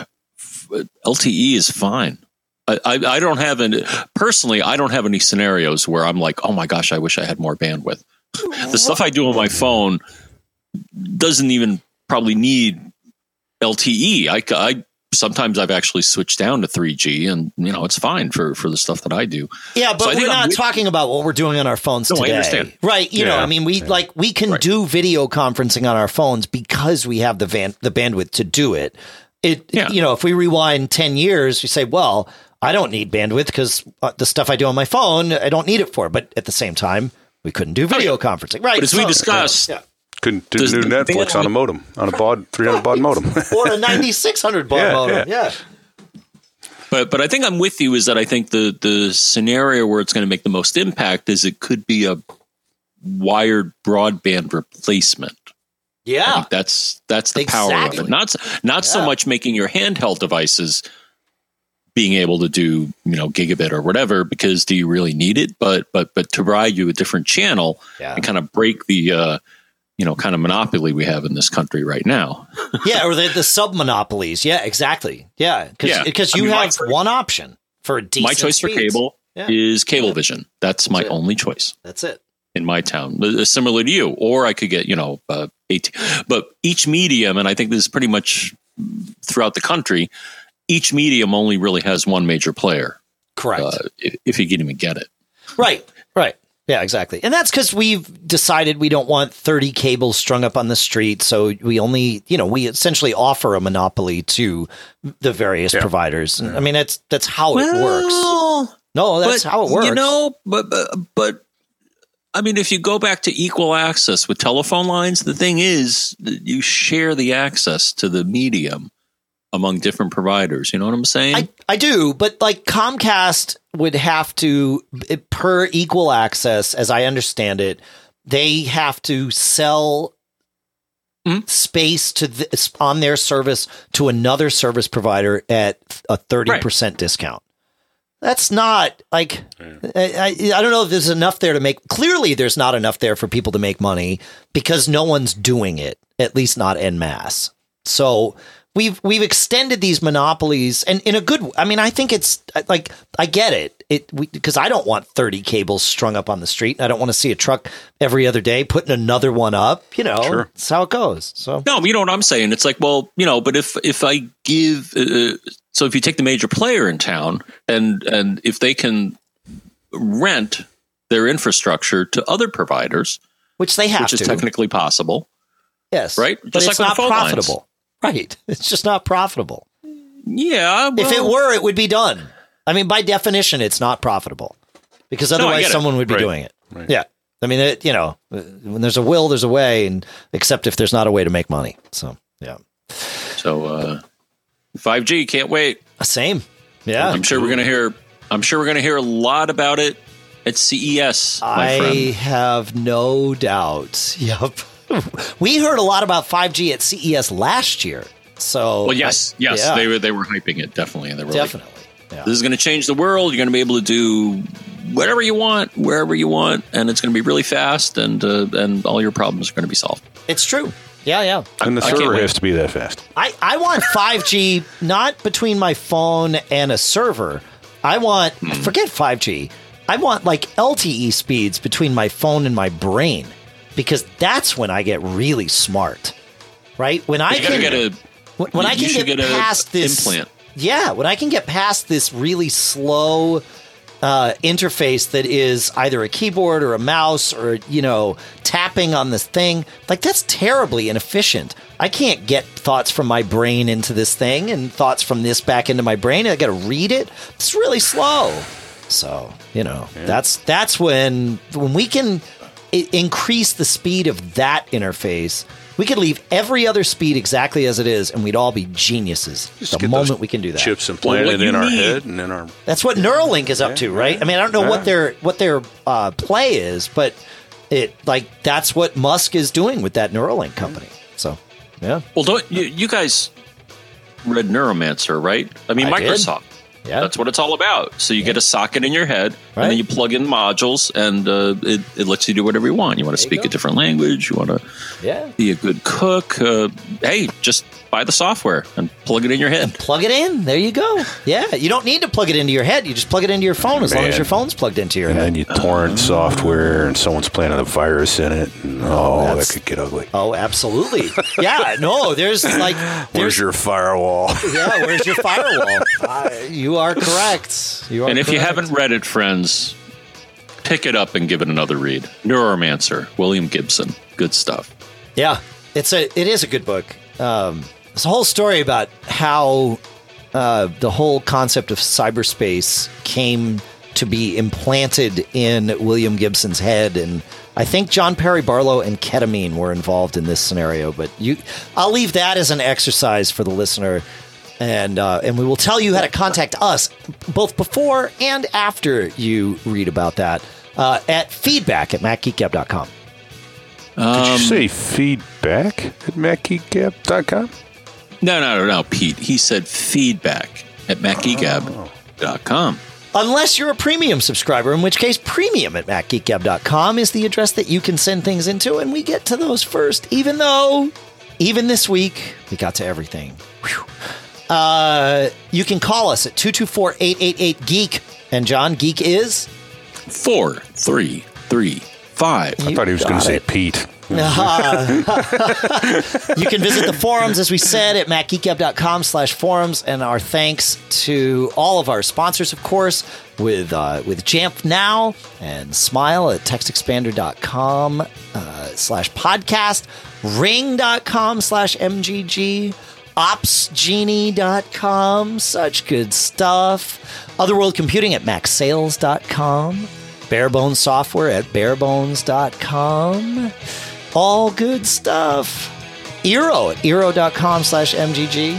L T E is fine. I, I, I don't have any, personally, I don't have any scenarios where I'm like, oh my gosh, I wish I had more bandwidth. The stuff I do on my phone doesn't even probably need L T E. I, I sometimes I've actually switched down to three G, and you know it's fine for, for the stuff that I do. Yeah, but so we're not with, talking about what we're doing on our phones no, today. I understand. Right? You yeah. know, I mean, we yeah. like we can right. do video conferencing on our phones because we have the van, the bandwidth to do it. It, yeah. you know, if we rewind ten years, you say, well, I don't need bandwidth because uh, the stuff I do on my phone, I don't need it for. But at the same time, we couldn't do video oh, yeah. conferencing. Right. But as so, we discussed, yeah. couldn't do, do Netflix on a modem, on a baud, three hundred baud modem. Or a ninety-six hundred baud yeah, modem. Yeah. yeah. But but I think I'm with you is that I think the, the scenario where it's going to make the most impact is it could be a wired broadband replacement. Yeah. I think that's that's the power of Exactly. it. Not not so Yeah. much making your handheld devices being able to do, you know, gigabit or whatever, because do you really need it? But but but to provide you a different channel Yeah. and kind of break the uh, you know, kind of monopoly we have in this country right now. Yeah, or the, the sub monopolies. Yeah, exactly. Yeah, because Yeah. because I you mean, my have choice- one option for decent My choice for speeds. cable Yeah. is Cablevision. That's my That's it. only choice That's it. in my town, Uh, similar to you. Or I could get, you know, uh, eighteen. But each medium, and I think this is pretty much throughout the country, each medium only really has one major player, Correct. uh, if, if you can even get it. Right. Right. Yeah, exactly. And that's because we've decided we don't want thirty cables strung up on the street. So we only, you know, we essentially offer a monopoly to the various Yeah. providers. And I mean, that's that's how it works. No, that's but, how it works. You know, but, but but I mean, if you go back to equal access with telephone lines, the thing is that you share the access to the medium among different providers. You know what I'm saying? I, I do, but like Comcast would have to, per equal access, as I understand it, they have to sell Mhm. space to this, on their service to another service provider at a thirty percent discount. That's not like, I, I, I don't know if there's enough there to make, clearly there's not enough there for people to make money because no one's doing it, at least not en masse. So we've, we've extended these monopolies and in a good, I mean, I think it's like, I get it. It, because I don't want thirty cables strung up on the street. I don't want to see a truck every other day putting another one up, you know, Sure. that's how it goes. So No, you know what I'm saying? It's like, well, you know, but if if I give, uh, so if you take the major player in town, and and if they can rent their infrastructure to other providers, which they have which is to. technically possible, Yes. right? But Just it's like not with the phone lines. profitable. Right. It's just not profitable. yeah. If it well, were, it would be done. I mean, by definition, it's not profitable because I otherwise get it. someone would be Right. doing it. Right. Yeah. I mean, it, you know, when there's a will, there's a way, and except if there's not a way to make money. So, yeah. so uh, five G, can't wait. Same. Yeah. I'm sure we're gonna hear. I'm sure we're gonna hear a lot about it at C E S. My I friend. have no doubt. Yep. We heard a lot about five G at C E S last year. So, Well, yes, yes, yeah. they were they were hyping it definitely, and they were like, definitely. Yeah. this is going to change the world. You're going to be able to do whatever you want, wherever you want, and it's going to be really fast, and uh, and all your problems are going to be solved. It's true. Yeah, yeah. And the I can't server wait. has to be that fast. I, I want five G not between my phone and a server. I want, forget five G. I want like L T E speeds between my phone and my brain because that's when I get really smart. Right? When I You got to can get a when, when you- I you can should get, get a past this implant. Yeah, when I can get past this really slow uh, interface that is either a keyboard or a mouse or, you know, tapping on this thing, like that's terribly inefficient. I can't get thoughts from my brain into this thing and thoughts from this back into my brain. I got to read it. It's really slow. So, you know, that's that's when when we can I- increase the speed of that interface. We could leave every other speed exactly as it is, and we'd all be geniuses Just the get those moment we can do that. Chips implanted Well, what you in our need- head and in our. That's what Neuralink is up to, right? I mean, I don't know Yeah. what their what their uh, play is, but it like that's what Musk is doing with that Neuralink company. So, yeah, Well, don't you, you guys read Neuromancer, right? I mean, I did. Microsoft. yeah, That's what it's all about. So you get a socket in your head, Right. and then you plug in modules, and uh, it, it lets you do whatever you want. You want to There you speak go. a different language. You want to yeah. be a good cook. Uh, hey, just buy the software and plug it in your head. Plug it in. There you go. Yeah, you don't need to plug it into your head. You just plug it into your phone as long as Man. your phone's plugged into your And head. then you torrent software and someone's planting a virus in it. And, oh, that that's- could get ugly. Oh, absolutely. Yeah, no, there's like Where's there's your firewall? yeah, where's your firewall? Uh, you are correct. You are And if you correct. haven't read it, friends, pick it up and give it another read. Neuromancer, William Gibson. Good stuff. Yeah, it's a it is a good book. Um, it's a whole story about how uh, the whole concept of cyberspace came to be implanted in William Gibson's head, and I think John Perry Barlow and ketamine were involved in this scenario. But you, I'll leave that as an exercise for the listener, and uh, and we will tell you how to contact us both before and after you read about that uh, at feedback at mac geek gab dot com. Did you say feedback at mac geek gab dot com? No, no, no, no, Pete. He said feedback at mac geek gab dot com. Unless you're a premium subscriber, in which case premium at mac geek gab dot com is the address that you can send things into, and we get to those first, even though, even this week, we got to everything. Whew. Uh, you can call us at two two four, eight eight eight, geek. And John, geek is? four three three five. I thought he was going to say it. Pete. Uh-huh. You can visit the forums, as we said, at mac geek gab dot com slash forums. And our thanks to all of our sponsors, of course, with uh, with Jamf Now and Smile at textexpander dot com uh, slash podcast, ring dot com slash M G G, ops genie dot com, such good stuff, Otherworld Computing at mac sales dot com, Barebones Software at barebones dot com. All good stuff. Eero at eero dot com slash M G G.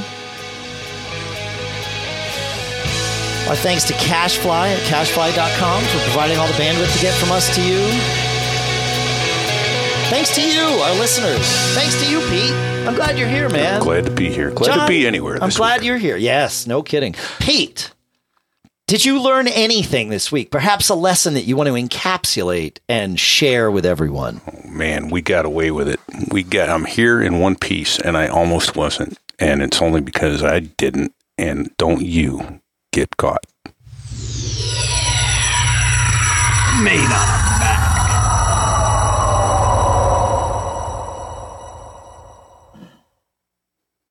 Our thanks to CashFly at cashfly dot com for providing all the bandwidth to get from us to you. Thanks to you, our listeners. Thanks to you, Pete. I'm glad you're here, man. Glad to be here. Glad John, to be anywhere I'm this glad week. you're here. Yes, no kidding. Pete, did you learn anything this week? Perhaps a lesson that you want to encapsulate and share with everyone? Oh, man, we got away with it. We got. I'm here in one piece, and I almost wasn't. And it's only because I didn't. And don't you get caught. Made on a